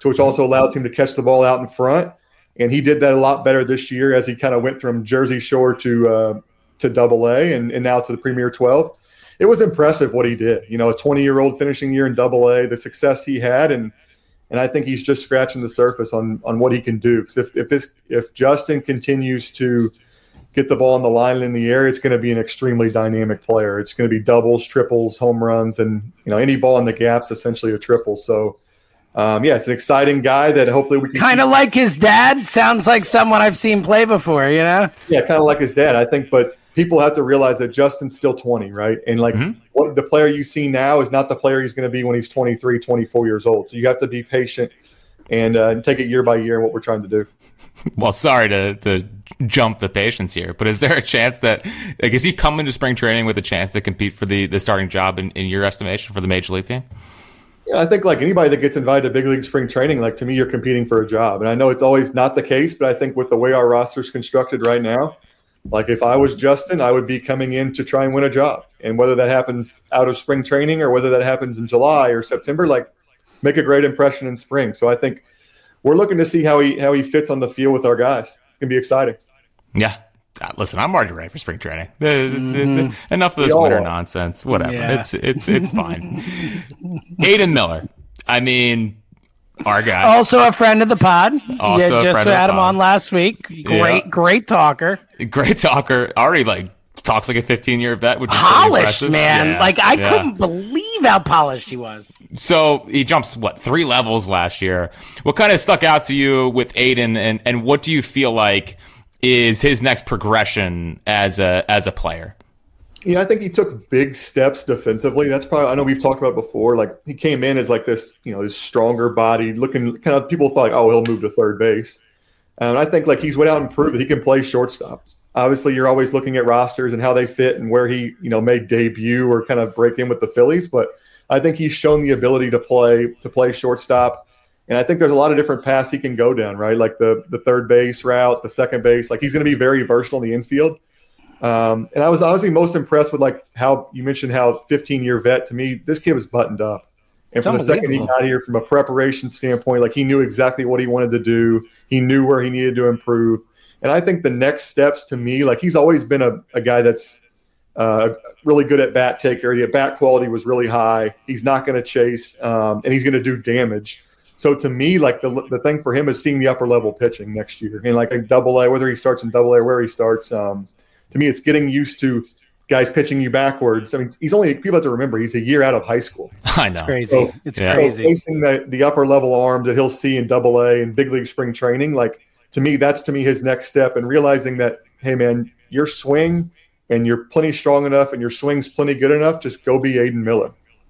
to which also allows him to catch the ball out in front. And he did that a lot better this year as he kind of went from Jersey Shore to uh, to Double A and, and now to the Premier twelve. It was impressive what he did. You know, a twenty-year-old finishing year in Double A, the success he had, and and I think he's just scratching the surface on on what he can do. Because if if this if Justin continues to get the ball on the line and in the air, it's going to be an extremely dynamic player. It's going to be doubles, triples, home runs, and you know any ball in the gap's essentially a triple. So. Um, yeah, it's an exciting guy that hopefully we can kind of like his dad. Sounds like someone I've seen play before, you know? Yeah, kind of like his dad, I think. But people have to realize that Justin's still twenty, right? And like mm-hmm. what the player you see now is not the player he's going to be when he's twenty-three, twenty-four years old. So you have to be patient and, uh, and take it year by year in what we're trying to do. Well, sorry to, to jump the patience here, but is there a chance that, like, is he coming to spring training with a chance to compete for the, the starting job in, in your estimation for the Major League team? Yeah, I think like anybody that gets invited to big league spring training, like to me, you're competing for a job. And I know it's always not the case, but I think with the way our roster is constructed right now, like if I was Justin, I would be coming in to try and win a job. And whether that happens out of spring training or whether that happens in July or September, like make a great impression in spring. So I think we're looking to see how he how he fits on the field with our guys. It's going to be exciting. Yeah. Uh, listen, I'm already ready for spring training. It's, mm-hmm. it's, enough of this winter nonsense. Whatever. Yeah. It's it's it's fine. Aidan Miller. I mean, our guy. Also a friend of the pod. Also yeah, a just friend had of the him pod. on last week. Great, yeah. great talker. Great talker. Already like talks like a fifteen-year vet, which is polished, man. Yeah, like I yeah. couldn't believe how polished he was. So he jumps what three levels last year. What kind of stuck out to you with Aidan, and and what do you feel like is his next progression as a as a player? Yeah, I think he took big steps defensively. That's probably, I know we've talked about it before. Like he came in as like this, you know, this stronger body looking kind of, people thought, like, oh, he'll move to third base. And I think like he's went out and proved that he can play shortstop. Obviously, you're always looking at rosters and how they fit and where he, you know, may debut or kind of break in with the Phillies. But I think he's shown the ability to play to play shortstop. And I think there's a lot of different paths he can go down, right? Like the the third base route, the second base. Like he's going to be very versatile in the infield. Um, and I was honestly most impressed with like how you mentioned how fifteen-year vet. To me, this kid was buttoned up. And It's from the second he got here, from a preparation standpoint, like he knew exactly what he wanted to do. He knew where he needed to improve. And I think the next steps to me, like he's always been a, a guy that's uh, really good at bat taker. The bat quality was really high. He's not going to chase, um, and he's going to do damage. So to me, like the the thing for him is seeing the upper level pitching next year. And like a double A, whether he starts in double A or where he starts, um, to me, it's getting used to guys pitching you backwards. I mean, he's only, people have to remember, he's a year out of high school. I know. It's crazy. So, it's yeah. crazy. So facing the, the upper level arms that he'll see in double A and big league spring training, like to me, that's to me his next step, and realizing that, hey man, your swing and you're plenty strong enough and your swing's plenty good enough, just go be Aidan Miller.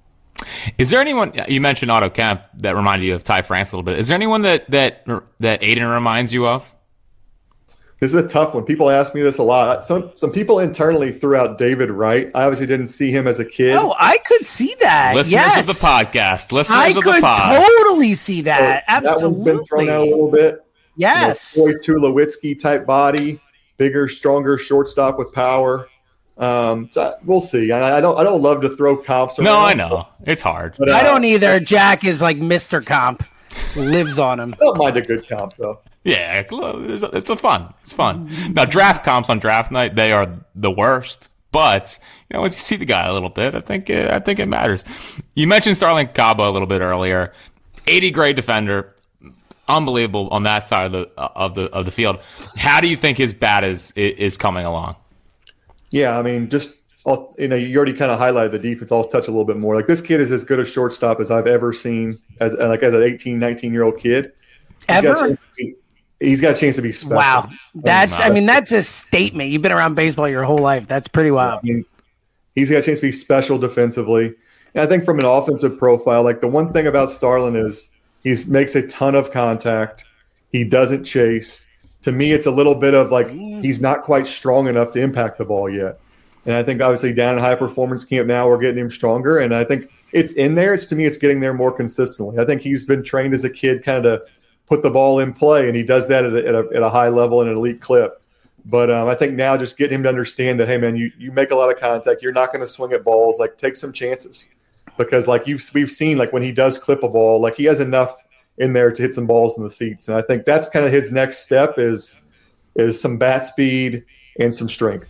Is there anyone, you mentioned Otto Kemp, that reminded you of Ty France a little bit. Is there anyone that that that Aidan reminds you of? This is a tough one. People ask me this a lot. Some some people internally threw out David Wright. I obviously didn't see him as a kid. Oh, I could see that. Listeners yes. of the podcast. Listeners I of the could pod. totally see that. So Absolutely. That one's been thrown out a little bit. Yes. You know, Troy Tulowitzki type body, bigger, stronger shortstop with power. Um, so we'll see. I, I don't. I don't love to throw comps around. No, I know it's hard. But, uh, I don't either. Jack is like Mister Comp, lives on him. I don't mind a good comp though. Yeah, it's a, it's a fun. It's fun. Now, draft comps on draft night, they are the worst. But you know, once you see the guy a little bit, I think it, I think it matters. You mentioned Starling Cabo a little bit earlier. eighty grade defender, unbelievable on that side of the of the of the field. How do you think his bat is is coming along? Yeah, I mean, just I'll, you know, you already kind of highlighted the defense. I'll touch a little bit more. Like this kid is as good a shortstop as I've ever seen as like as an eighteen, nineteen year old kid. He's Ever? got be, he's got a chance to be special. Wow, that's. I mean, that's a statement. You've been around baseball your whole life. That's pretty wild. I mean, he's got a chance to be special defensively. And I think from an offensive profile, like the one thing about Starlin is he makes a ton of contact. He doesn't chase. To me, it's a little bit of like he's not quite strong enough to impact the ball yet. And I think obviously down in high performance camp now we're getting him stronger. And I think it's in there. It's to me, it's getting there more consistently. I think he's been trained as a kid kind of to put the ball in play, and he does that at a, at a, at a high level and an elite clip. But um, I think now just getting him to understand that, hey, man, you, you make a lot of contact. You're not going to swing at balls. Like, take some chances. Because, like, you've we've seen, like, when he does clip a ball, like, he has enough in there to hit some balls in the seats. And I think that's kind of his next step is is some bat speed and some strength.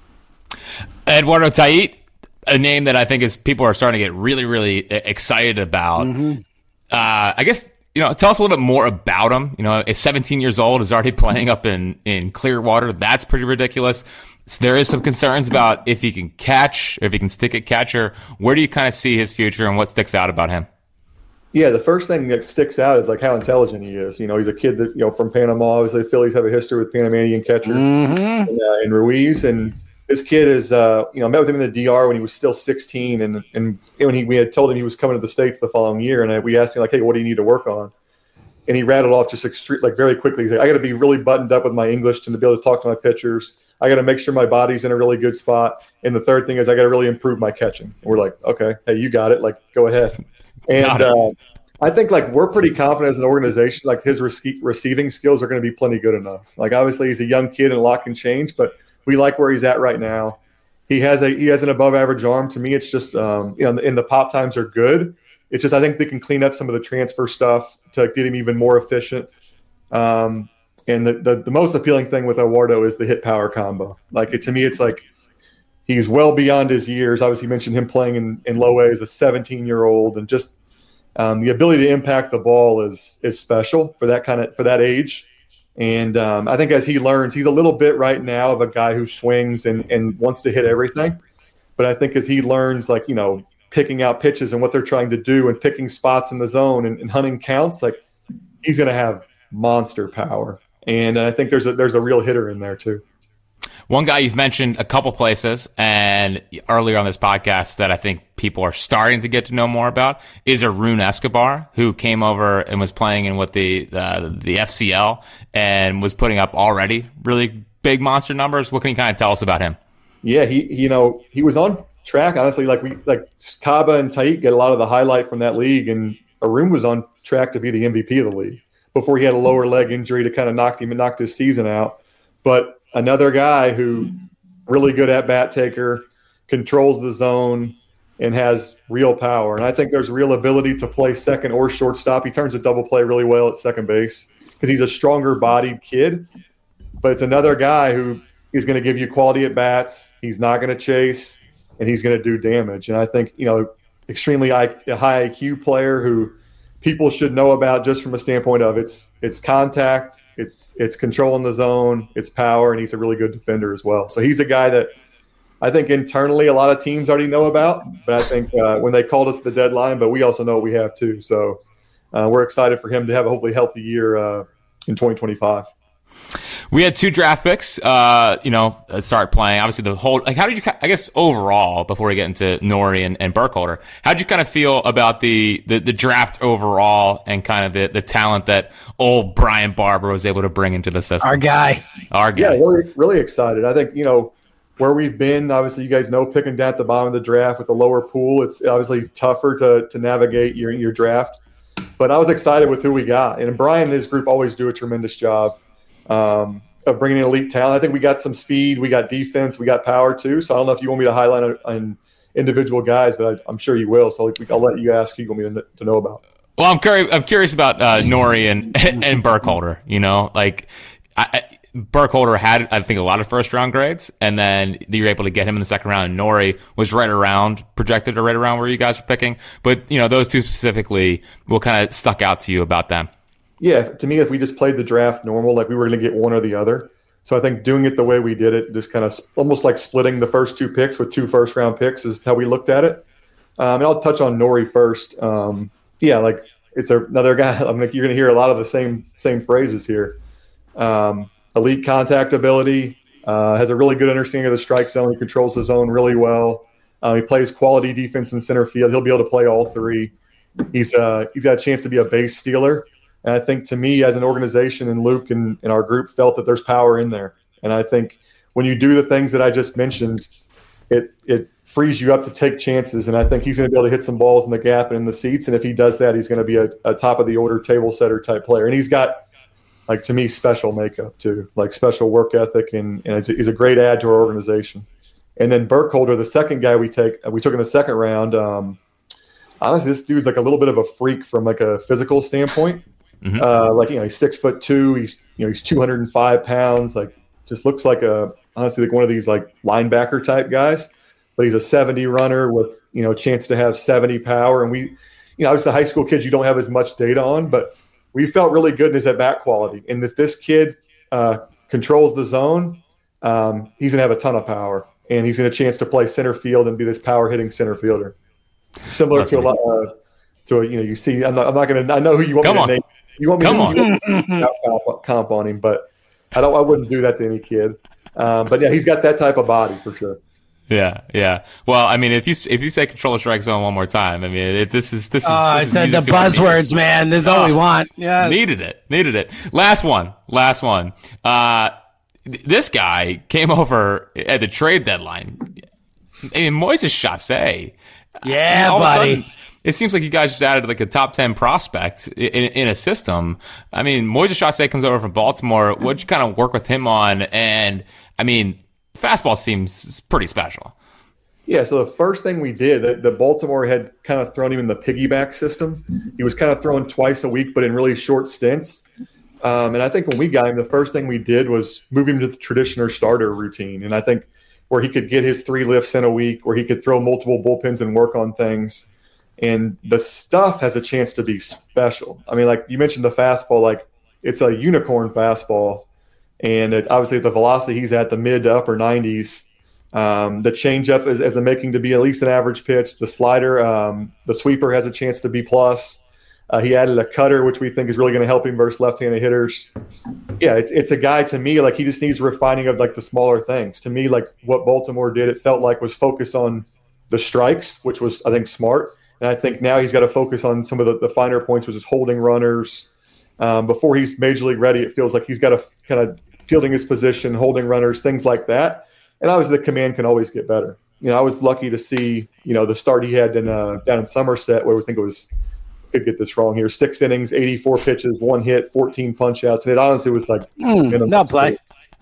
Eduardo Tait, a name that I think is people are starting to get really, really excited about. Mm-hmm. Uh, I guess, you know, tell us a little bit more about him. You know, at seventeen years old, is already playing up in, in Clearwater. That's pretty ridiculous. So there is some concerns about if he can catch, if he can stick at catcher. Where do you kind of see his future and what sticks out about him? Yeah, the first thing that sticks out is like how intelligent he is. You know, he's a kid that, you know, from Panama. Obviously, Phillies have a history with Panamanian catcher mm-hmm. and, uh, and Ruiz. And this kid is, uh, you know, I met with him in the D R when he was still sixteen. And and when he, we had told him he was coming to the States the following year. And I, we asked him, like, hey, what do you need to work on? And he rattled off just extre- like very quickly. He's like, I got to be really buttoned up with my English to be able to talk to my pitchers. I got to make sure my body's in a really good spot. And the third thing is I got to really improve my catching. And we're like, okay, hey, you got it. Like, go ahead. And uh, I think like we're pretty confident as an organization, like his rece- receiving skills are going to be plenty good enough. Like obviously he's a young kid and a lot can change, but we like where he's at right now. He has a he has an above average arm. To me, it's just um, you know, and the pop times are good. It's just I think they can clean up some of the transfer stuff to get him even more efficient. Um, and the, the the most appealing thing with Eduardo is the hit power combo. Like it, to me, it's like he's well beyond his years. Obviously, you mentioned him playing in, in low A as a seventeen year old, and just um, the ability to impact the ball is is special for that kind of for that age. And um, I think as he learns, he's a little bit right now of a guy who swings and, and wants to hit everything. But I think as he learns, like, you know, picking out pitches and what they're trying to do and picking spots in the zone and, and hunting counts, like he's going to have monster power. And I think there's a, there's a real hitter in there too. One guy you've mentioned a couple places and earlier on this podcast that I think people are starting to get to know more about is Arun Escobar, who came over and was playing in what the uh, the F C L and was putting up already really big monster numbers. What can you kind of tell us about him? Yeah, he you know he was on track. Honestly, like we like Kaba and Tait get a lot of the highlight from that league, and Arun was on track to be the M V P of the league before he had a lower leg injury to kind of knocked him and knocked his season out. But another guy who really good at bat taker, controls the zone, and has real power. And I think there's real ability to play second or shortstop. He turns a double play really well at second base because he's a stronger bodied kid. But it's another guy who is going to give you quality at bats. He's not going to chase, and he's going to do damage. And I think, you know, extremely high I Q player who people should know about just from a standpoint of it's it's contact, It's it's controlling the zone, it's power, and he's a really good defender as well. So he's a guy that I think internally a lot of teams already know about, but I think uh, when they called us at the deadline, but we also know what we have too. So uh, we're excited for him to have a hopefully healthy year uh, in twenty twenty-five. We had two draft picks, uh, you know, start playing. Obviously, the whole, like, how did you, I guess, overall, before we get into Nori and, and Burkholder, how did you kind of feel about the, the, the draft overall and kind of the, the talent that old Brian Barber was able to bring into the system? Our guy. Our guy. Yeah, really, really excited. I think, you know, where we've been, obviously, you guys know, picking down at the bottom of the draft with the lower pool, it's obviously tougher to, to navigate your, your draft. But I was excited with who we got. And Brian and his group always do a tremendous job Um, of bringing in elite talent. I think we got some speed, we got defense, we got power too. So I don't know if you want me to highlight on, on individual guys, but I, I'm sure you will. So I'll let you ask who you want me to, to know about. Well, I'm curious. I'm curious about uh, Nori and and Burkholder. You know, like I, I, Burkholder had, I think, a lot of first round grades, and then you were able to get him in the second round. And Nori was right around projected or right around where you guys were picking. But you know, those two specifically, what kind of stuck out to you about them? Yeah, to me, if we just played the draft normal, like we were going to get one or the other. So I think doing it the way we did it, just kind of almost like splitting the first two picks with two first-round picks is how we looked at it. Um, and I'll touch on Nori first. Um, yeah, like it's another guy. I'm like, you're going to hear a lot of the same same phrases here. Um, elite contact ability, uh, has a really good understanding of the strike zone. He controls the zone really well. Uh, he plays quality defense in center field. He'll be able to play all three. He's uh, he's got a chance to be a base stealer. And I think to me as an organization, and Luke and, and our group felt that there's power in there. And I think when you do the things that I just mentioned, it it frees you up to take chances. And I think he's going to be able to hit some balls in the gap and in the seats. And if he does that, he's going to be a, a top of the order table setter type player. And he's got, like, to me, special makeup too, like special work ethic. And, and it's a, he's a great add to our organization. And then Burkholder, the second guy we take, we took in the second round. Um, honestly, this dude's like a little bit of a freak from like a physical standpoint. Mm-hmm. Uh, like, you know, he's six foot two. He's, you know, he's two hundred five pounds. Like, just looks like a, honestly, like one of these like linebacker type guys, but he's a seventy runner with, you know, a chance to have seventy power. And we, you know, obviously the high school kids, you don't have as much data on, but we felt really good in his at bat quality. And that this kid uh, controls the zone, um, he's going to have a ton of power, and he's going to a chance to play center field and be this power hitting center fielder. Similar That's to right. a lot, uh, to a, you know, you see, I'm not, I'm not going to, I know who you want Come me on. to name. You want me Come to on. comp, comp on him, but I don't, I wouldn't do that to any kid. Um, but yeah, he's got that type of body for sure. Yeah, yeah. Well, I mean, if you if you say control the strike zone one more time, I mean, it, this is this is, uh, this is the, the buzzwords, man. This is all oh, we want. Yeah, needed it, needed it. Last one, last one. Uh, th- this guy came over at the trade deadline. I mean, Moises Chassé. Yeah, all buddy. Of a sudden, it seems like you guys just added like a top ten prospect in, in a system. I mean, Moises Chassé comes over from Baltimore. What'd you kind of work with him on? And I mean, fastball seems pretty special. Yeah, so the first thing we did, the, the Baltimore had kind of thrown him in the piggyback system. He was kind of thrown twice a week, but in really short stints. Um, and I think when we got him, the first thing we did was move him to the traditional starter routine. And I think where he could get his three lifts in a week, where he could throw multiple bullpens and work on things. And the stuff has a chance to be special. I mean, like you mentioned the fastball, like it's a unicorn fastball. And it, obviously the velocity he's at, the mid to upper nineties. Um, the changeup is, is a making to be at least an average pitch. The slider, um, the sweeper has a chance to be plus. Uh, he added a cutter, which we think is really going to help him versus left-handed hitters. Yeah, it's it's a guy to me, like he just needs refining of like the smaller things. To me, like what Baltimore did, it felt like was focused on the strikes, which was, I think, smart. And I think now he's got to focus on some of the, the finer points, which is holding runners. Um, before he's major league ready, it feels like he's got to kind of fielding his position, holding runners, things like that. And obviously the command can always get better. You know, I was lucky to see, you know, the start he had in uh, down in Somerset, where we think it was, could get this wrong here, six innings, eighty-four pitches, one hit, fourteen punch outs. And it honestly was like, mm, no play.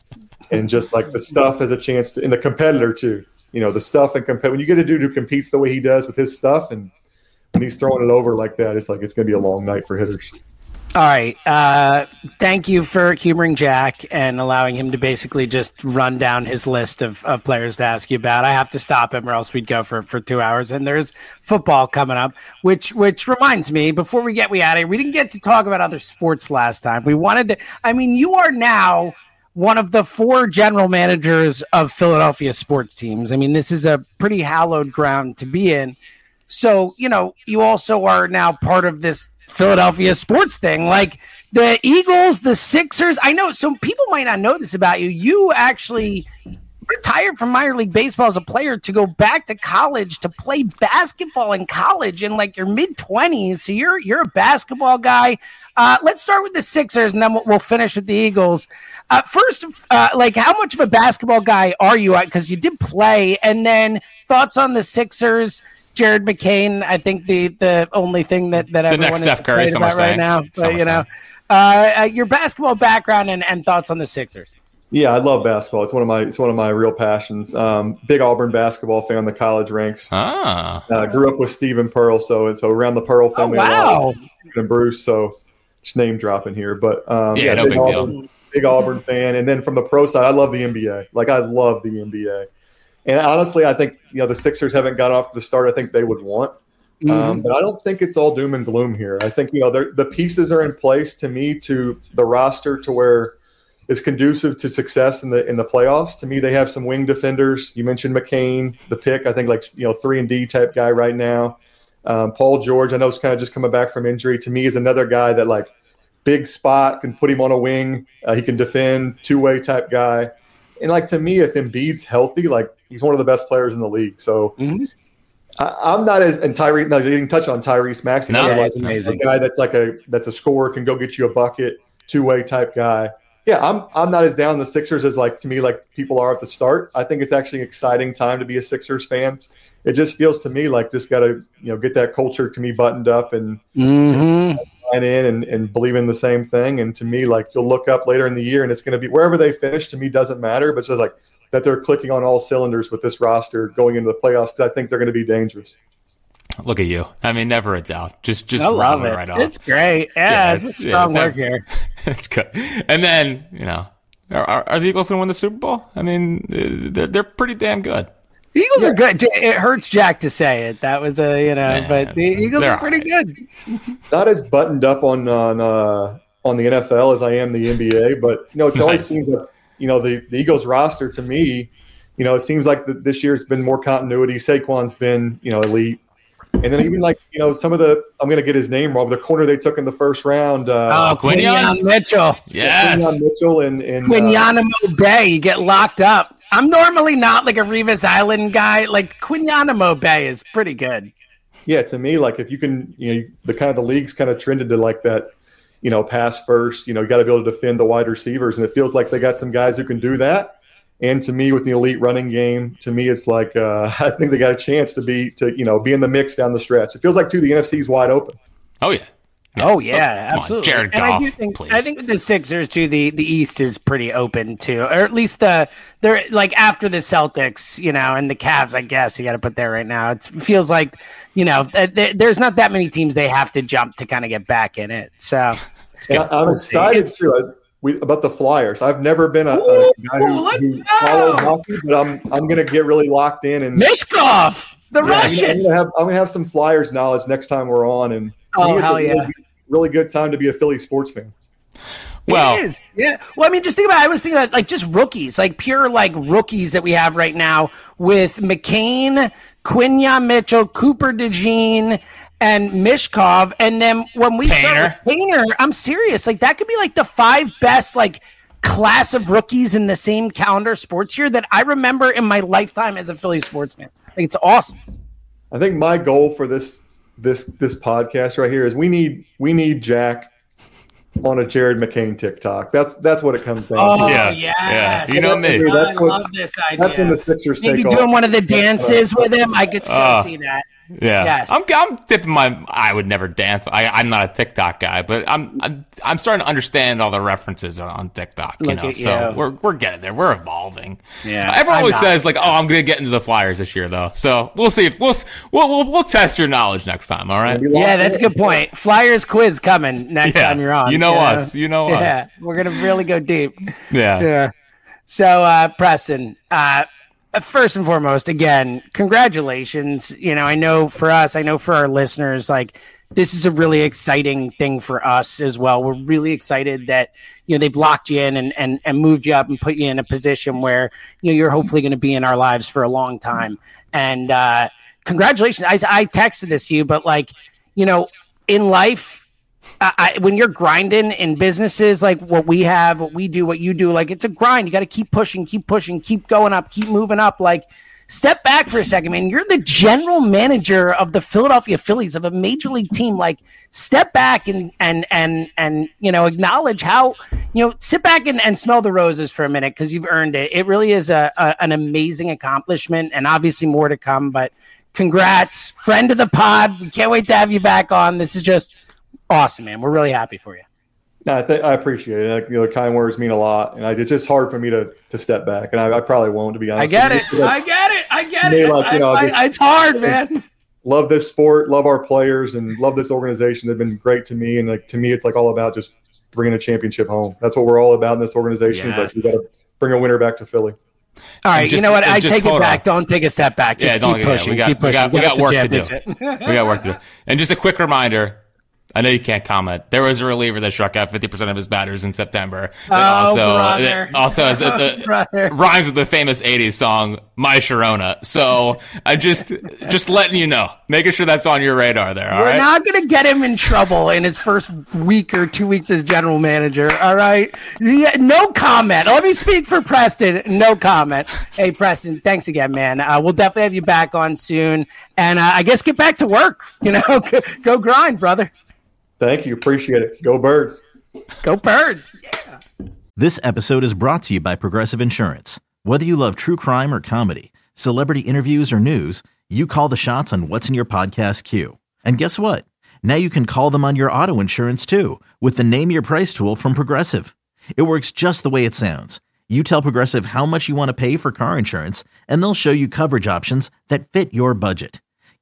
And just like the stuff has a chance to, and the competitor too, you know, the stuff and compete. When you get a dude who competes the way he does with his stuff, and when he's throwing it over like that, it's like, it's going to be a long night for hitters. All right. Uh, thank you for humoring Jack and allowing him to basically just run down his list of, of players to ask you about. I have to stop him or else we'd go for, for two hours. And there's football coming up, which which reminds me, before we get we out of here, we didn't get to talk about other sports last time. We wanted to – I mean, you are now one of the four general managers of Philadelphia sports teams. I mean, this is a pretty hallowed ground to be in. So, you know, you also are now part of this Philadelphia sports thing, like the Eagles, the Sixers. I know some people might not know this about you. You actually retired from minor league baseball as a player to go back to college to play basketball in college in like your mid twenties. So you're you're a basketball guy. Uh, let's start with the Sixers, and then we'll, we'll finish with the Eagles. Uh, first, uh, like how much of a basketball guy are you? Because you did play, and then thoughts on the Sixers. Jared McCain, I think the, the only thing that, that everyone is Steph Curry, about right saying. now. But, Some you know, uh, uh, your basketball background and, and thoughts on the Sixers. Yeah, I love basketball. It's one of my it's one of my real passions. Um, big Auburn basketball fan on the college ranks. Ah, uh, grew up with Stephen Pearl, so so around the Pearl family. Oh, wow. And Bruce, so just name dropping here, but um, yeah, yeah, no big, big Auburn, deal. Big Auburn fan, and then from the pro side, I love the N B A. Like I love the N B A. And honestly, I think you know the Sixers haven't got off to the start I think they would want. Mm-hmm. Um, but I don't think it's all doom and gloom here. I think you know the pieces are in place to me to the roster to where it's conducive to success in the in the playoffs. To me, they have some wing defenders. You mentioned McCain, the pick. I think like you know three and D type guy right now. Um, Paul George, I know is kind of just coming back from injury. To me, is another guy that like big spot can put him on a wing. Uh, he can defend, two way type guy. And like to me, if Embiid's healthy, like he's one of the best players in the league. So mm-hmm. I, I'm not as and Tyrese. No, you didn't touch on Tyrese Maxey. No, like, that's amazing. A guy that's like a that's a scorer, can go get you a bucket, two way type guy. Yeah, I'm I'm not as down the Sixers as like to me like people are at the start. I think it's actually an exciting time to be a Sixers fan. It just feels to me like just got to you know get that culture to me buttoned up and. Mm-hmm. in and, and believe in the same thing. And to me, like you'll look up later in the year and it's going to be wherever they finish, to me doesn't matter, but it's just like that they're clicking on all cylinders with this roster going into the playoffs because I think they're going to be dangerous. Look at you. I mean, never a doubt. Just, just I love run it. right off. It's great. Yeah, Yeah, it's, it's- a strong yeah, work here. It's good. And then, you know, are, are, are the Eagles going to win the Super Bowl? I mean, they're, they're pretty damn good. The Eagles are good. It hurts Jack to say it. That was a, you know, Yeah, but the Eagles they're are pretty good. Not as buttoned up on on uh, on the N F L as I am the N B A, but you know, it always Nice. seems that you know the, the Eagles roster to me, you know, it seems like the, this year's been more continuity. Saquon's been you know elite, and then even like you know some of the I'm going to get his name wrong. The corner they took in the first round, uh, Oh, Quinyon Mitchell. Yes. Quinyon Mitchell and and uh, Quinyanamo Bay, you get locked up. I'm normally not like a Revis Island guy. Like Quinyanamo Bay is pretty good. yeah, to me, like if you can, you know, the kind of the league's kind of trended to like that, you know, pass first. You know, you got to be able to defend the wide receivers, and it feels like they got some guys who can do that. And to me, with the elite running game, to me, it's like uh, I think they got a chance to be to you know be in the mix down the stretch. It feels like too the N F C's wide open. Oh, yeah. Oh yeah, Come on, absolutely. Jared and I Goff, do think please. I think with the Sixers too, the the East is pretty open too, or at least the they're like after the Celtics, you know, and the Cavs. I guess you got to put there right now. It feels like you know th- th- there's not that many teams they have to jump to kind of get back in it. So And I, I'm excited too I, we, about the Flyers. I've never been a, a Ooh, guy who, let's who go! follows hockey, but I'm I'm going to get really locked in and Mishkov, the Yeah, I'm Russian. gonna, I'm gonna have I'm gonna have some Flyers knowledge next time we're on, and to Oh, me, it's hell a really, yeah. good, really good time to be a Philly sports fan. Well, It is. Yeah. Well, I mean, just think about it. I was thinking about like just rookies, like pure like rookies that we have right now with McCain, Quinyon Mitchell, Cooper DeJean, and Mishkov. And then when we start Painter. with Painter, I'm serious. Like that could be like the five best like class of rookies in the same calendar sports year that I remember in my lifetime as a Philly sportsman. Like it's awesome. I think my goal for this this this podcast right here is we need we need Jack on a Jared McCain TikTok. That's that's what it comes down Oh to. Yeah, yes. yeah. You know me. That's I what- love this idea. That's when the Sixers Maybe take doing off. one of the dances with him. I could so Uh, see that. Yeah, Yes. I'm, I'm dipping my. I would never dance. I, I'm not a TikTok guy, but I'm, I'm, I'm starting to understand all the references on TikTok. You Look know, at so you. we're we're getting there. We're evolving. Yeah, everyone I'm always not. says like, "Oh, I'm going to get into the Flyers this year," though. So we'll see. If, we'll, s- we'll we'll we'll test your knowledge next time. All right. We lost Yeah, that's a it. good point. Flyers quiz coming next Yeah. time you're on. You know Yeah. us. You know Yeah, us. we're gonna really go deep. Yeah. Yeah. So, uh, Preston, uh, first and foremost, again, congratulations. You know, I know for us, I know for our listeners, like this is a really exciting thing for us as well. We're really excited that you know they've locked you in and and, and moved you up and put you in a position where you know you're hopefully going to be in our lives for a long time. And uh, congratulations. I I texted this to you, but like you know, in life. I, I, when you're grinding in businesses like what we have, what we do, what you do, like it's a grind. You got to keep pushing, keep pushing, keep going up, keep moving up. Like step back for a second, man. You're the general manager of the Philadelphia Phillies, of a major league team. Like step back and and and and you know acknowledge how you know sit back and, and smell the roses for a minute because you've earned it. It really is a, a an amazing accomplishment, and obviously more to come. But congrats, friend of the pod. We can't wait to have you back on. This is just awesome, man. We're really happy for you. No, I, th- I appreciate it. Like, you know, the kind words mean a lot, and I, it's just hard for me to to step back, and I, I probably won't, to be honest. I get with it. you. Just 'cause I get it. I get They it. like, you It's- know, I- just- it's hard, man. love this sport, love our players, and love this organization. They've been great to me, and like to me, it's like all about just bringing a championship home. That's what we're all about in this organization. Is like we got to bring a winner back to Philly. All right, just- you know what? and I just take it hold back. on. Don't take a step back. Just Yeah, don't- keep yeah, pushing. we got- keep we pushing. got- we Get us got a work to do. championship. We got work to do. And just a quick reminder. I know you can't comment. There was a reliever that struck out fifty percent of his batters in September. That Oh, also, brother. that also has a, Oh, the, brother. rhymes with the famous eighties song "My Sharona." So I just just letting you know, making sure that's on your radar there. All We're right. not going to get him in trouble in his first week or two weeks as general manager. All right. Yeah, no comment. Let me speak for Preston. No comment. Hey, Preston, thanks again, man. Uh, we'll definitely have you back on soon. And uh, I guess get back to work. You know, go, go grind, brother. Thank you, appreciate it. Go Birds. Go Birds. Yeah. This episode is brought to you by Progressive Insurance. Whether you love true crime or comedy, celebrity interviews or news, you call the shots on what's in your podcast queue. And guess what? Now you can call them on your auto insurance too with the Name Your Price tool from Progressive. It works just the way it sounds. You tell Progressive how much you want to pay for car insurance, and they'll show you coverage options that fit your budget.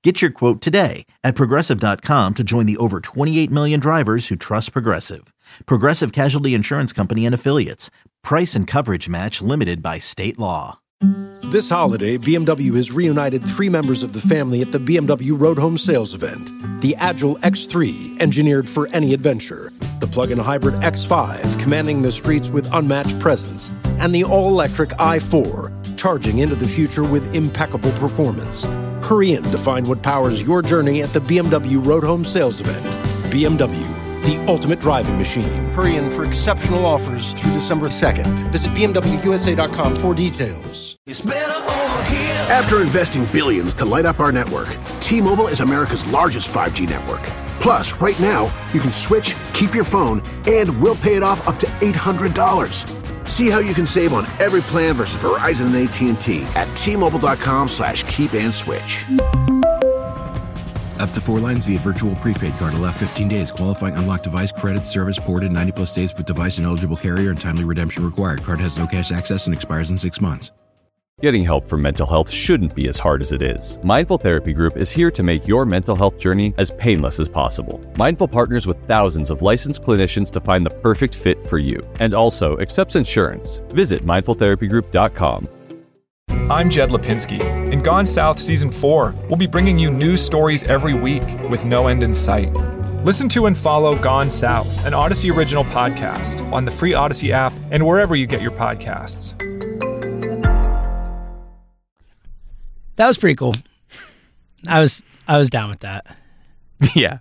Get your quote today at Progressive dot com to join the over twenty-eight million drivers who trust Progressive. Progressive Casualty Insurance Company and Affiliates. Price and coverage match limited by state law. This holiday, B M W has reunited three members of the family at the B M W Road Home Sales event. The Agile X three, engineered for any adventure. The plug-in hybrid X five, commanding the streets with unmatched presence. And the all-electric i four, charging into the future with impeccable performance. Hurry in to find what powers your journey at the B M W Road Home Sales event. B M W, the ultimate driving machine. Hurry in for exceptional offers through December second. Visit B M W U S A dot com for details. After investing billions to light up our network, T-Mobile is America's largest five G network. Plus, right now, you can switch, keep your phone, and we'll pay it off up to eight hundred dollars. See how you can save on every plan versus Verizon and A T and T at T-Mobile dot com slash keep and switch. Up to four lines via virtual prepaid card. Allow fifteen days. Qualifying unlocked device credit service ported ninety plus days with device and eligible carrier and timely redemption required. Card has no cash access and expires in six months. Getting help for mental health shouldn't be as hard as it is. Mindful Therapy Group is here to make your mental health journey as painless as possible. Mindful partners with thousands of licensed clinicians to find the perfect fit for you, and also accepts insurance. Visit mindful therapy group dot com. I'm Jed Lipinski. In Gone South Season four, we'll be bringing you new stories every week with no end in sight. Listen to and follow Gone South, an Odyssey original podcast, on the free Odyssey app and wherever you get your podcasts. That was pretty cool. I was I was down with that. Yeah.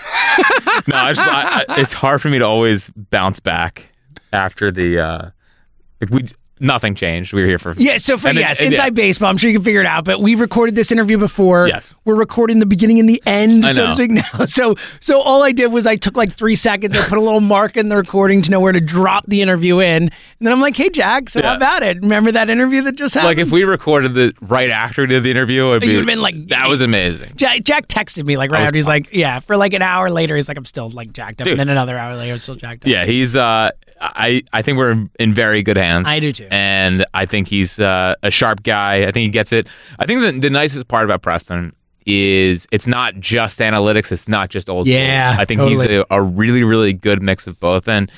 no, I just, I, I, it's hard for me to always bounce back after the uh, like we. Nothing changed. We were here for yeah. So for and yes, then, and inside yeah. baseball. I'm sure you can figure it out. But we recorded this interview before. Yes, we're recording the beginning and the end, I so know. to speak. Now, so so all I did was I took like three seconds to put a little mark in the recording to know where to drop the interview in, and then I'm like, "Hey, Jack, so Yeah. how about it? Remember that interview that just happened?" Like if we recorded the right after we did the interview, it'd be, You'd have been like, that was amazing. Jack, Jack texted me like right I was after. He's like, "Yeah." For like an hour later, he's like, "I'm still like jacked up," Dude. and then another hour later, I'm still jacked up. Yeah, he's. Uh, I I think we're in, in very good hands. I do too. And I think he's uh, a sharp guy. I think he gets it. I think the, the nicest part about Preston is it's not just analytics. It's not just old Yeah, school. I think totally. he's a, a really, really good mix of both. And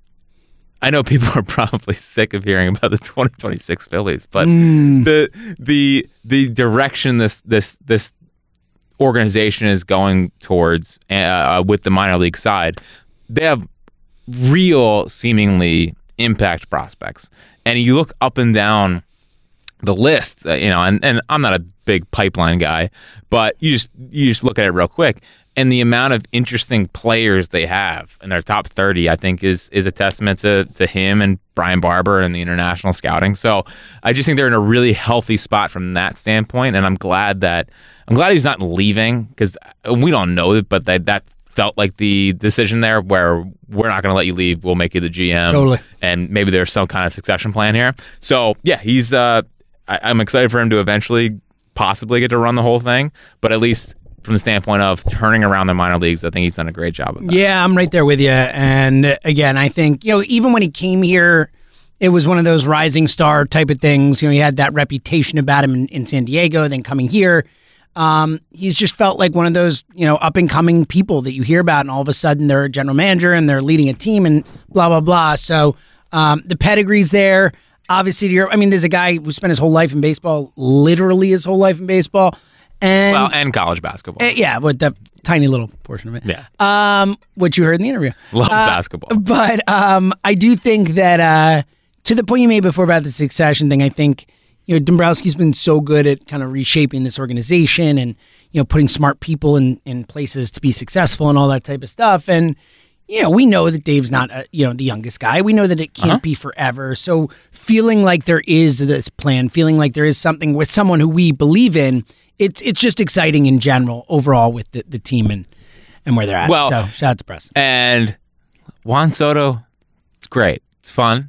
I know people are probably sick of hearing about the twenty twenty-six Phillies, but Mm. the the the direction this this this organization is going towards uh, with the minor league side, they have real, seemingly impact prospects. And you look up and down the list, uh, you know, and, and I'm not a big pipeline guy, but you just you just look at it real quick, and the amount of interesting players they have in their top thirty, I think, is is a testament to to him and Brian Barber and the international scouting. So I just think they're in a really healthy spot from that standpoint, and I'm glad that I'm glad he's not leaving, because we don't know it, but that that felt like the decision there where we're not going to let you leave. We'll make you the G M. Totally. And maybe there's some kind of succession plan here. So yeah, he's. Uh, I, I'm excited for him to eventually possibly get to run the whole thing, but at least from the standpoint of turning around the minor leagues, I think he's done a great job of that. Yeah, I'm right there with you. And again, I think, you know, even when he came here, it was one of those rising star type of things. You know, he had that reputation about him in, in San Diego, then coming here. Um, he's just felt like one of those, you know, up and coming people that you hear about, and all of a sudden they're a general manager and they're leading a team and blah, blah, blah. So um, the pedigree's there. Obviously, you're, I mean, there's a guy who spent his whole life in baseball, literally his whole life in baseball. And Well, and college basketball. uh, yeah, with the tiny little portion of it. Yeah. Um, which you heard in the interview. Loves Uh, basketball. But um, I do think that uh, to the point you made before about the succession thing, I think, you know, Dombrowski's been so good at kind of reshaping this organization and, you know, putting smart people in, in places to be successful and all that type of stuff. And, you know, we know that Dave's not, a, you know, the youngest guy. We know that it can't Uh-huh. be forever. So feeling like there is this plan, feeling like there is something with someone who we believe in, it's it's just exciting in general overall with the, the team and, and where they're at. Well, so shout out to Preston. And Juan Soto, it's great. It's fun.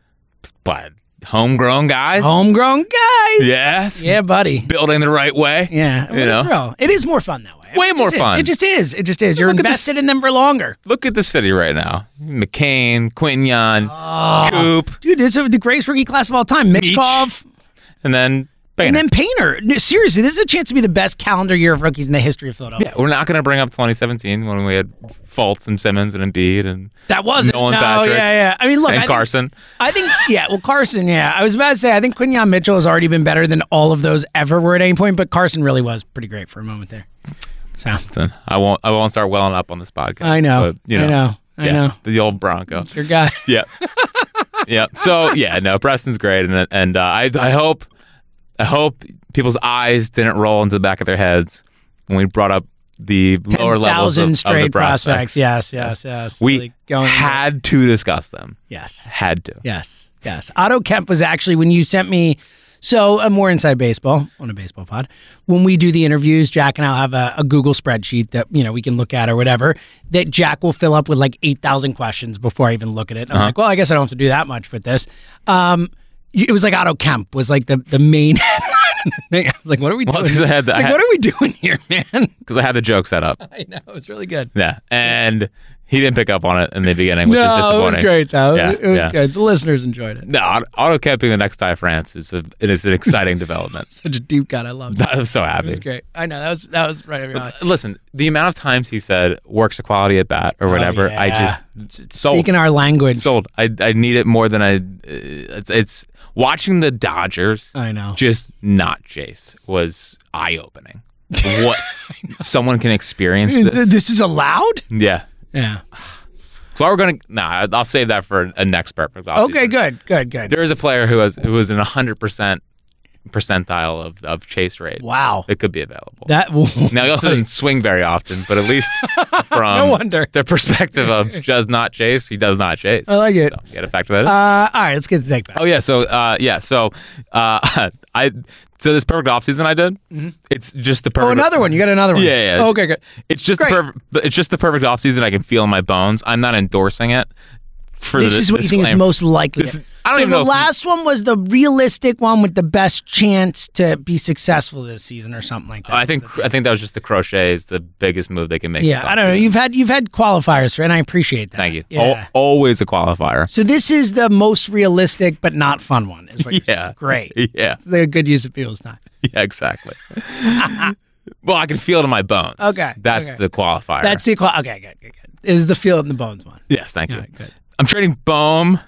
But homegrown guys. Homegrown guys. Yes. Yeah, buddy. Building the right way. Yeah. You know. Thrill. It is more fun that way. Way It more just is. fun. It just is. It just is. You're Look at invested this- in them for longer. Look at the city right now. McCain, Quinyon, Oh. Coop, Dude, this is the greatest rookie class of all time. Mitchkov. and then And then Painter. No, seriously, this is a chance to be the best calendar year of rookies in the history of Philadelphia. Yeah, we're not going to bring up twenty seventeen when we had Fultz and Simmons and Embiid and that wasn't. Nolan no, Patrick. yeah, yeah. I mean, look, and I Carson. Think, I think, yeah. Well, Carson, yeah. I was about to say, I think Quinyon Mitchell has already been better than all of those ever were at any point, but Carson really was pretty great for a moment there. So Listen, I won't. I won't start welling up on this podcast. I know. But, you know I know. I yeah, know. The old Bronco. It's your guy. Yeah. Yeah. So yeah, no, Preston's great, and and uh, I I hope I hope people's eyes didn't roll into the back of their heads when we brought up the lower levels of, straight of the prospects. prospects. Yes, yes, yes. We really going had to discuss them. Yes, had to. Yes, yes. Otto Kemp was actually when you sent me. So uh, more Inside Baseball on a baseball pod. When we do the interviews, Jack and I'll have a, a Google spreadsheet that you know we can look at or whatever. That Jack will fill up with like eight thousand questions before I even look at it. I'm Uh-huh. like, well, I guess I don't have to do that much with this. Um, it was like Otto Kemp was like the the main headline. I was like, what are we Well, doing? it's 'cause I had the- like, I had- what are we doing here, man? Because I had the joke set up. I know it was really good. Yeah, and he didn't pick up on it in the beginning, which no, is disappointing. it was great though. Yeah, it was yeah. good. The listeners enjoyed it. No, Auto camping the next Ty France is a, it is an exciting development. Such a deep cut. I loved it. I'm so happy. It was great. I know that was that was right over your eye. Listen, the amount of times he said works a quality at bat or whatever, Oh, yeah. I just sold. Speaking our language. Sold. I I need it more than I. uh, It's it's watching the Dodgers. I know. Just not chase was eye opening. What someone can experience this. This is allowed? Yeah. Yeah. So we're gonna. Nah, I'll save that for a next perfect. offseason. Okay, good, good, good. There is a player who was who was in a hundred percent percentile of, of chase rate. Wow. It could be available. That now he also doesn't swing very often, but at least from No wonder. the perspective of does not chase, he does not chase. I like it. So you got to factor that in. Uh, all right, let's get the take back. Oh yeah, so uh, yeah, so uh, I so this perfect offseason I did. Mhm. It's just the perfect. Oh, another one. You got another one. Yeah, yeah. Oh, okay, good. It's just Great. the perfect. It's just the perfect offseason I can feel in my bones. I'm not endorsing it. For This the, is what you think is disclaimer. most likely. This is- I don't so even the know if- last one was the realistic one with the best chance to be successful this season, or something like that. I think I think that was just the crochet is the biggest move they can make. Yeah, this I don't know. offseason. You've had you've had qualifiers for it, and I appreciate that. Thank you. Yeah. Al- always a qualifier. So this is the most realistic but not fun one. Is what you're Yeah. saying. Great. Yeah. It's a good use of people's time. Yeah, exactly. Well, I can feel it in my bones. Okay, That's okay. the qualifier. That's the qual. Okay, good, good, good. Is the feel it in the bones one? Yes, thank you. All right, good. I'm trading Bohm,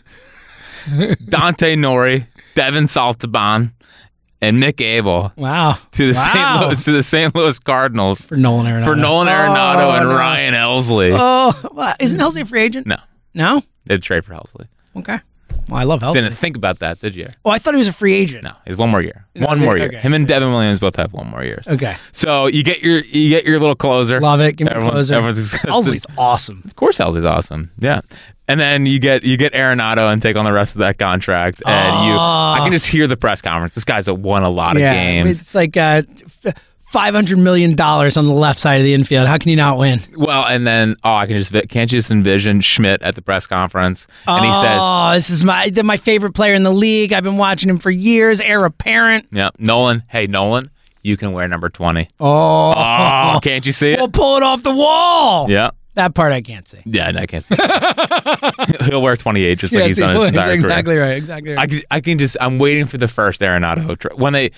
Dante Nori, Devin Saltaban, and Nick Abel Wow. to the Wow. Saint Louis to the Saint Louis Cardinals For Nolan Arenado. for Nolan Arenado Oh, and no. Ryan Elsley. Oh, well, isn't Helsley a free agent? No, No? they did trade for Helsley. Okay. Well, I love Helsley. Didn't think about that, did you? Oh, I thought he was a free agent. No, he's one more year. Is One it? more year. Okay. Him and Devin Williams both have one more year. Okay. So you get your you get your little closer. Love it. Give me a Everyone's- closer. everyone's- Helsley's awesome. Of course, Helsley's awesome. Yeah, and then you get you get Arenado and take on the rest of that contract, and you. I can just hear the press conference. This guy's won a lot yeah, of games. It's like uh, f- five hundred million dollars on the left side of the infield. How can you not win? Well, and then oh, I can just can't you just envision Schmidt at the press conference, and he says, Oh, this is my my favorite player in the league. I've been watching him for years. Heir apparent. "Yeah, Nolan. Hey, Nolan, you can wear number twenty. Oh, Oh, can't you see it? We'll pull it off the wall. Yeah." That part I can't see. Yeah, no, I can't see it. He'll wear twenty-eight just like Yes, he's he done his would. entire Exactly career. right. Exactly right. I can, I can just, I'm waiting for the first Arenado. Tra- when they,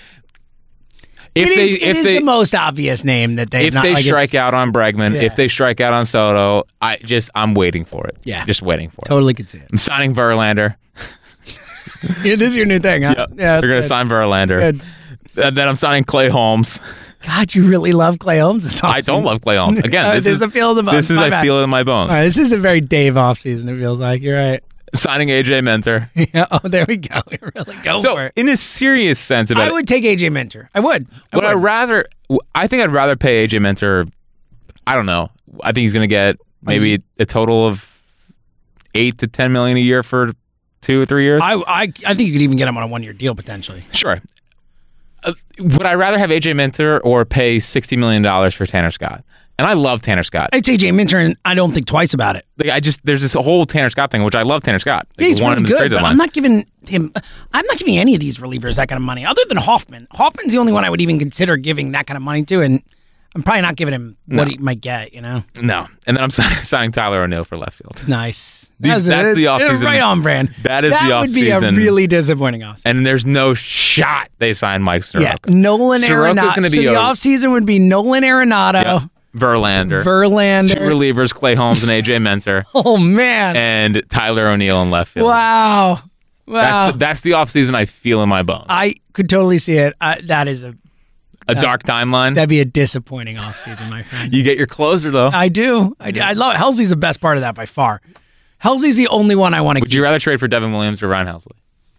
if It they, is- it if is they, the most obvious name that they if they strike out on Bregman, Yeah. if they strike out on Soto, I just, I'm waiting for it. Yeah. Just waiting for it. Totally could see it. I'm signing Verlander. Yeah, this is your new thing, huh? Yep. Yeah, They're that's going to good. sign Verlander. Good. And then I'm signing Clay Holmes. God, you really love Clay Holmes. It's I don't awesome. love Clay Holmes. Again, Uh, this there's is, a feel in the bones. this is My I bad. feel it in my bones. All right, this is a very Dave offseason, it feels like. You're right. Signing A J Minter. Yeah, oh, there we go. We really go So, for it. in a serious sense about I it, would take A J Minter. I would. I would I would. rather? I think I'd rather pay A J Minter. I don't know. I think he's going to get maybe a total of eight to ten million a year for two or three years. I, I, I think you could even get him on a one year deal potentially. Sure. Uh, would I rather have A J Minter or pay sixty million dollars for Tanner Scott? And I love Tanner Scott. It's A J Minter, and I don't think twice about it. Like I just there's this whole Tanner Scott thing, which I love Tanner Scott. Like, Yeah, he's wanted really him to good, trade but deadline. I'm not giving him. I'm not giving any of these relievers that kind of money, other than Hoffman. Hoffman's the only one I would even consider giving that kind of money to, and I'm probably not giving him what No. he might get, you know? No. And then I'm signing, signing Tyler O'Neill for left field. Nice. These, that's it. the offseason. Right on brand. That is that the offseason. would be a really disappointing offseason. And there's no shot they sign Mike Soroka. Yeah, Nolan Soroka's Arenado. going to So be the a, offseason would be Nolan Arenado, Yep. Verlander. Verlander. Two relievers, Clay Holmes and A J Mentor. Oh, man. And Tyler O'Neill in left field. Wow. Wow. That's the, that's the offseason I feel in my bones. I could totally see it. I, that is a A dark timeline. That'd be a disappointing offseason, my friend. You get your closer, though. I do. I do. I love Helsley's the best part of that by far. Helsley's the only one I want to Would keep. you rather trade for Devin Williams or Ryan Helsley?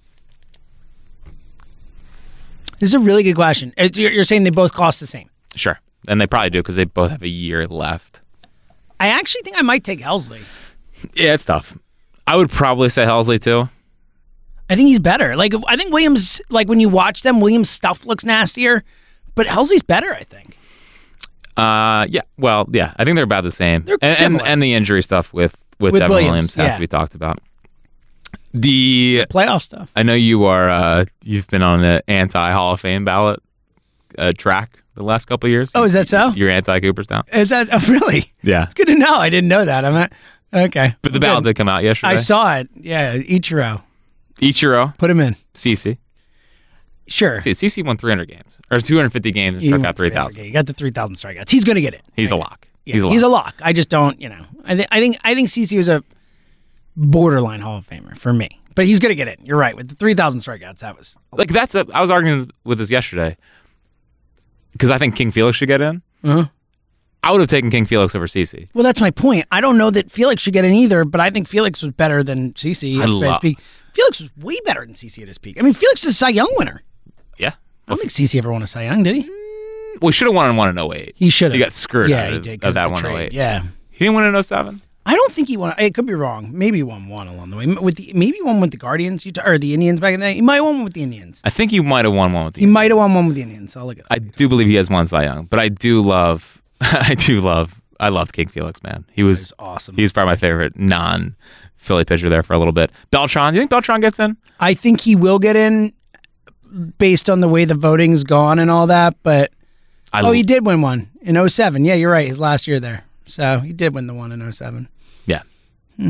This is a really good question. It's- You're you're saying they both cost the same. Sure. And they probably do because they both have a year left. I actually think I might take Helsley. Yeah, it's tough. I would probably say Helsley, too. I think he's better. Like I think Williams, like when you watch them, Williams' stuff looks nastier, but Helsley's better, I think. Uh, yeah. Well, yeah. I think they're about the same. They're and, and, similar. and the injury stuff with, with, With Devin Williams, Williams, has yeah. to be talked about. The Playoff stuff. I know you are. Uh, you've been on the anti Hall of Fame ballot uh, track the last couple of years. Oh, is that so? You're anti Cooperstown. Is that oh, really? Yeah. It's good to know. I didn't know that. I'm not, okay. But the Good. ballot did come out yesterday. I saw it. Yeah, Ichiro. Ichiro. Put him in. Cece. Sure. Dude, Cece won three hundred games or two hundred fifty games and You struck won out three thousand. Okay, you got the three thousand strikeouts. He's going to get it. He's a lock. Yeah, he's a lock. he's a lock. I just don't, you know. I think I think I think C C was a borderline Hall of Famer for me. But he's going to get it. You're right. With the three thousand strikeouts, that was Like that's a. I was arguing with this yesterday because I think King Felix should get in. Uh-huh. I would have taken King Felix over Cece. Well, that's my point. I don't know that Felix should get in either, but I think Felix was better than C C I at his love- peak. Felix was way better than C C at his peak. I mean, Felix is a Cy Young winner. Yeah. I don't think C C ever won a Cy Young, did he? Well, he should have won in one in oh eight. He should have. He got screwed Yeah, out he of, did, of 'cause that of the one trade. oh eight. Yeah. He didn't win in oh seven? I don't think he won. It could be wrong. Maybe he won one along the way. With the, maybe he won with the Guardians Utah, or the Indians back in the day. He might have won with the Indians. I think he might have won one with the He might have won one with the Indians. I'll look at that. I do believe he has one Cy Young, but I do love, I do love, I loved King Felix, man. He was, He was awesome. He was probably my favorite non-Philly pitcher there for a little bit. Beltran, do you think Beltran gets in? I think he will get in based on the way the voting's gone and all that, but I oh, l- he did win one in oh seven. Yeah, you're right. His last year there. So he did win the one in oh seven. Yeah. Hmm.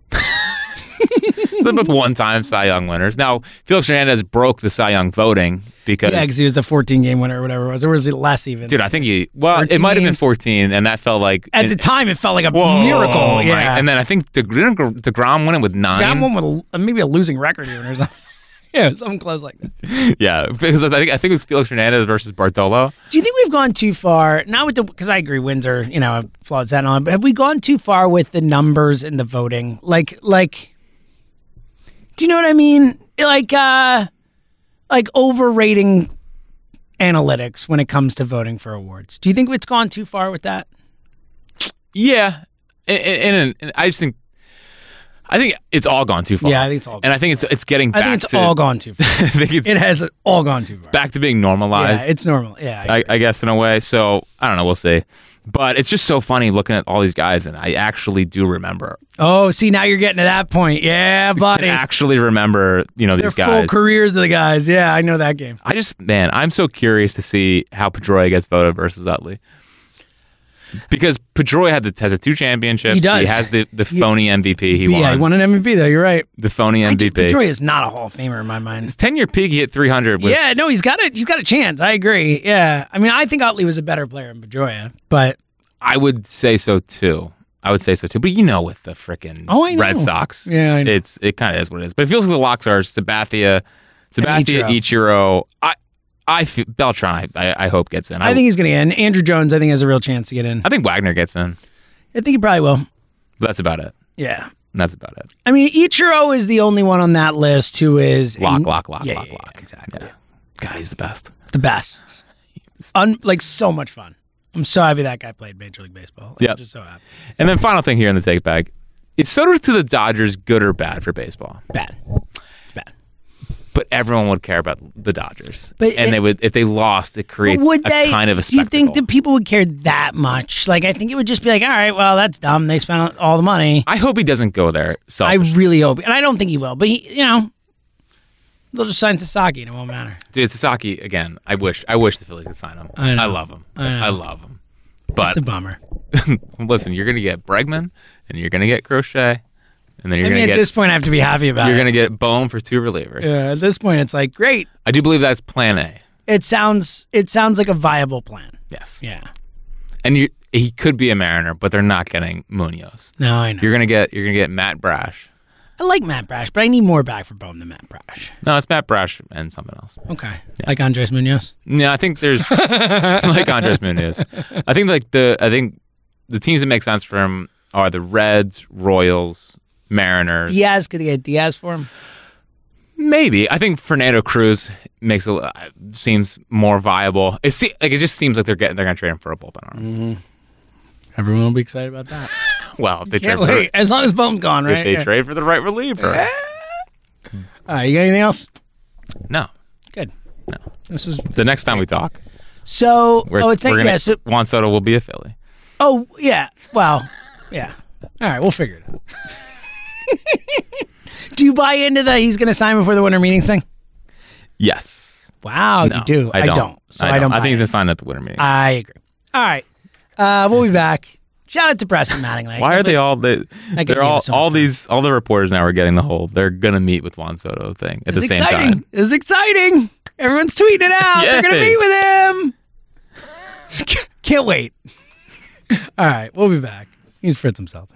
So they're both one-time Cy Young winners. Now, Felix Hernandez broke the Cy Young voting because, Yeah, because he was the fourteen game winner or whatever it was. Or was it less even? dude, I think he, well, it fourteen might have been games. fourteen, and that felt like At the time, it felt like a Whoa, miracle. right. Yeah. And then I think De- didn't DeGrom win it with nine. Got one with a, maybe a losing record even or something. Yeah, something close like that. Yeah, because I think I think it was Felix Hernandez versus Bartolo. Do you think we've gone too far? Not with the because I agree, wins are you know a flawed set on. But have we gone too far with the numbers and the voting? Like, like, do you know what I mean? Like, uh, like overrating analytics when it comes to voting for awards. Do you think it's gone too far with that? Yeah, and, and, and I just think I think it's all gone too far. Yeah, I think it's all and I think it's it's getting I back think it's to all gone too far. I think it's It has all gone too far. back to being normalized. Yeah, it's normal. Yeah, I I, I guess in a way. So I don't know. We'll see. But it's just so funny looking at all these guys, and I actually do remember. Oh, see, now you're getting to that point. Yeah, buddy. I actually remember, you know, They're these guys. full careers of the guys. Yeah, I know that game. I just, man, I'm so curious to see how Pedroia gets voted versus Utley. Because Pedroia had the, has the two championships. He does. He has the, the phony M V P he won. Yeah, he won an M V P though. You're right. The phony M V P. Pedroia is not a Hall of Famer in my mind. His ten-year peak, he hit three hundred. With, Yeah, no, he's got a he's got a chance. I agree. Yeah, I mean, I think Utley was a better player than Pedroia, but I would say so too. I would say so too. But you know, with the frickin' Oh, I know. Red Sox, Yeah, I know. it's it kind of is what it is. But it feels like the locks are Sabathia, Sabathia, Ichiro. Ichiro. I, I feel, Beltran. I, I hope gets in. I, think he's going to get in. Andrew Jones, I think, has a real chance to get in. I think Wagner gets in. I think he probably will. But that's about it. Yeah. That's about it. I mean, Ichiro is the only one on that list who is Lock, a, lock, lock, yeah, lock, yeah, lock. yeah, exactly. Yeah. God, he's the best. The best. Un, like so much fun. I'm so happy that guy played Major League Baseball. Like, Yep. I'm just so happy. And then final thing here in the take bag. Is Soto to the Dodgers good or bad for baseball? Bad. Bad. But everyone would care about the Dodgers. But and it- they would if they lost, it creates But would a they, kind of a do you spectacle. think that people would care that much? Like, I think it would just be like, all right, well, that's dumb. They spent all the money. I hope he doesn't go there. I Selfish. really hope, and I don't think he will. But he, you know, they'll just sign Sasaki, and it won't matter. Dude, Sasaki again. I wish. I wish the Phillies could sign him. I know. I love him. I know. I love him. But it's a bummer. Listen, you're going to get Bregman, and you're going to get Crochet, and then you're I going mean, to at get. this point, I have to be happy about You're it. going to get Bohm for two relievers. Yeah, at this point, it's like great. I do believe that's Plan A. It sounds it sounds like a viable plan. Yes. Yeah. And you, he could be a Mariner, but they're not getting Munoz. No, I know. You're gonna get you're gonna get Matt Brash. I like Matt Brash, but I need more back for Bohm than Matt Brash. No, it's Matt Brash and something else. Okay. Yeah. Like Andres Munoz? Yeah, I think there's like Andres Munoz. I think like the I think the teams that make sense for him are the Reds, Royals, Mariners. Diaz, could he get Diaz for him? Maybe. I think Fernando Cruz makes a seems more viable. It se- like it just seems like they're getting they're gonna trade him for a bullpen arm. Mm-hmm. Everyone will be excited about that. Well, if they Can't trade wait. for, As long as Bohm's gone, right? if they Yeah. trade for the right reliever. Yeah. All right, you got anything else? No. Good. No. This was The next time we talk, so. we're, oh, it's we're not, gonna, yeah. So, Juan Soto will be a Philly. oh, yeah. Well, yeah. All right, we'll figure it out. Do you buy into the he's going to sign before the winter meetings thing? Yes. Wow, No, you do. I don't. So I I don't. don't. I buy think he's it. gonna sign at the winter meeting. I agree. All right. Uh, we'll be back. Shout out to Preston Mattingly. Why are they all? They, I get they're all. so All much these. All the reporters now are getting the whole. They're gonna meet with Juan Soto thing at It's the same exciting. time. It's exciting. Everyone's tweeting it out. They're going to Yay. meet with him. Can't wait. All right. We'll be back. He's Fritz himself.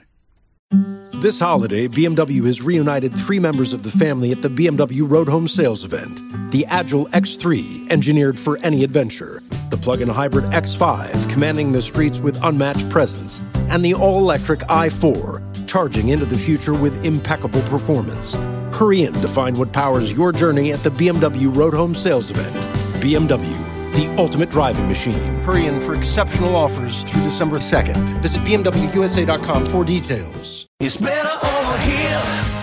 This holiday, B M W has reunited three members of the family at the B M W Road Home Sales Event. The Agile X three, engineered for any adventure. The plug-in hybrid X five, commanding the streets with unmatched presence. And the all-electric i four, charging into the future with impeccable performance. Hurry in to find what powers your journey at the B M W Road Home Sales Event. B M W, the ultimate driving machine. Hurry in for exceptional offers through December second. Visit B M W U S A dot com for details. It's better over here.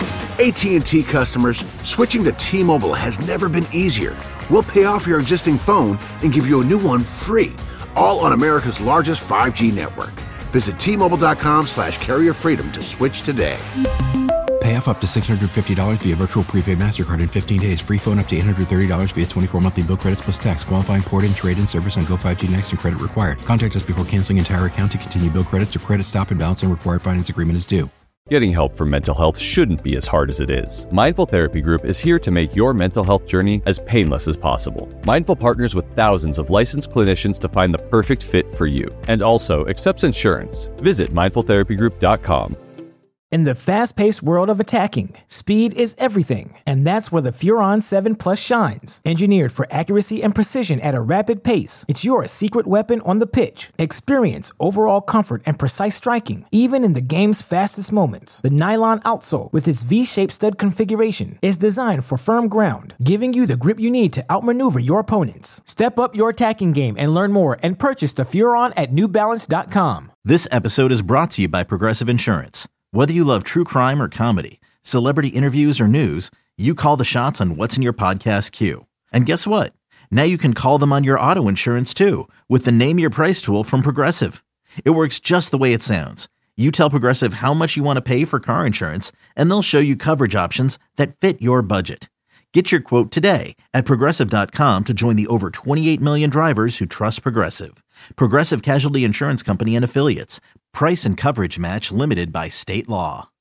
A T and T customers, switching to T-Mobile has never been easier. We'll pay off your existing phone and give you a new one free, all on America's largest five G network. Visit T Mobile dot com slash carrier freedom to switch today. Pay off up to six hundred fifty dollars via virtual prepaid MasterCard in fifteen days. Free phone up to eight hundred thirty dollars via twenty-four monthly bill credits plus tax. Qualifying port-in, trade-in service on Go five G Next and credit required. Contact us before canceling entire account to continue bill credits or credit stop and balance and required finance agreement is due. Getting help for mental health shouldn't be as hard as it is. Mindful Therapy Group is here to make your mental health journey as painless as possible. Mindful partners with thousands of licensed clinicians to find the perfect fit for you, and also accepts insurance. Visit mindful therapy group dot com. In the fast-paced world of attacking, speed is everything, and that's where the Furon seven Plus shines. Engineered for accuracy and precision at a rapid pace, it's your secret weapon on the pitch. Experience overall comfort and precise striking, even in the game's fastest moments. The nylon outsole, with its V-shaped stud configuration, is designed for firm ground, giving you the grip you need to outmaneuver your opponents. Step up your attacking game and learn more and purchase the Furon at new balance dot com. This episode is brought to you by Progressive Insurance. Whether you love true crime or comedy, celebrity interviews or news, you call the shots on what's in your podcast queue. And guess what? Now you can call them on your auto insurance too with the Name Your Price tool from Progressive. It works just the way it sounds. You tell Progressive how much you want to pay for car insurance, and they'll show you coverage options that fit your budget. Get your quote today at progressive dot com to join the over twenty-eight million drivers who trust Progressive. Progressive Casualty Insurance Company and Affiliates. Price and coverage match limited by state law.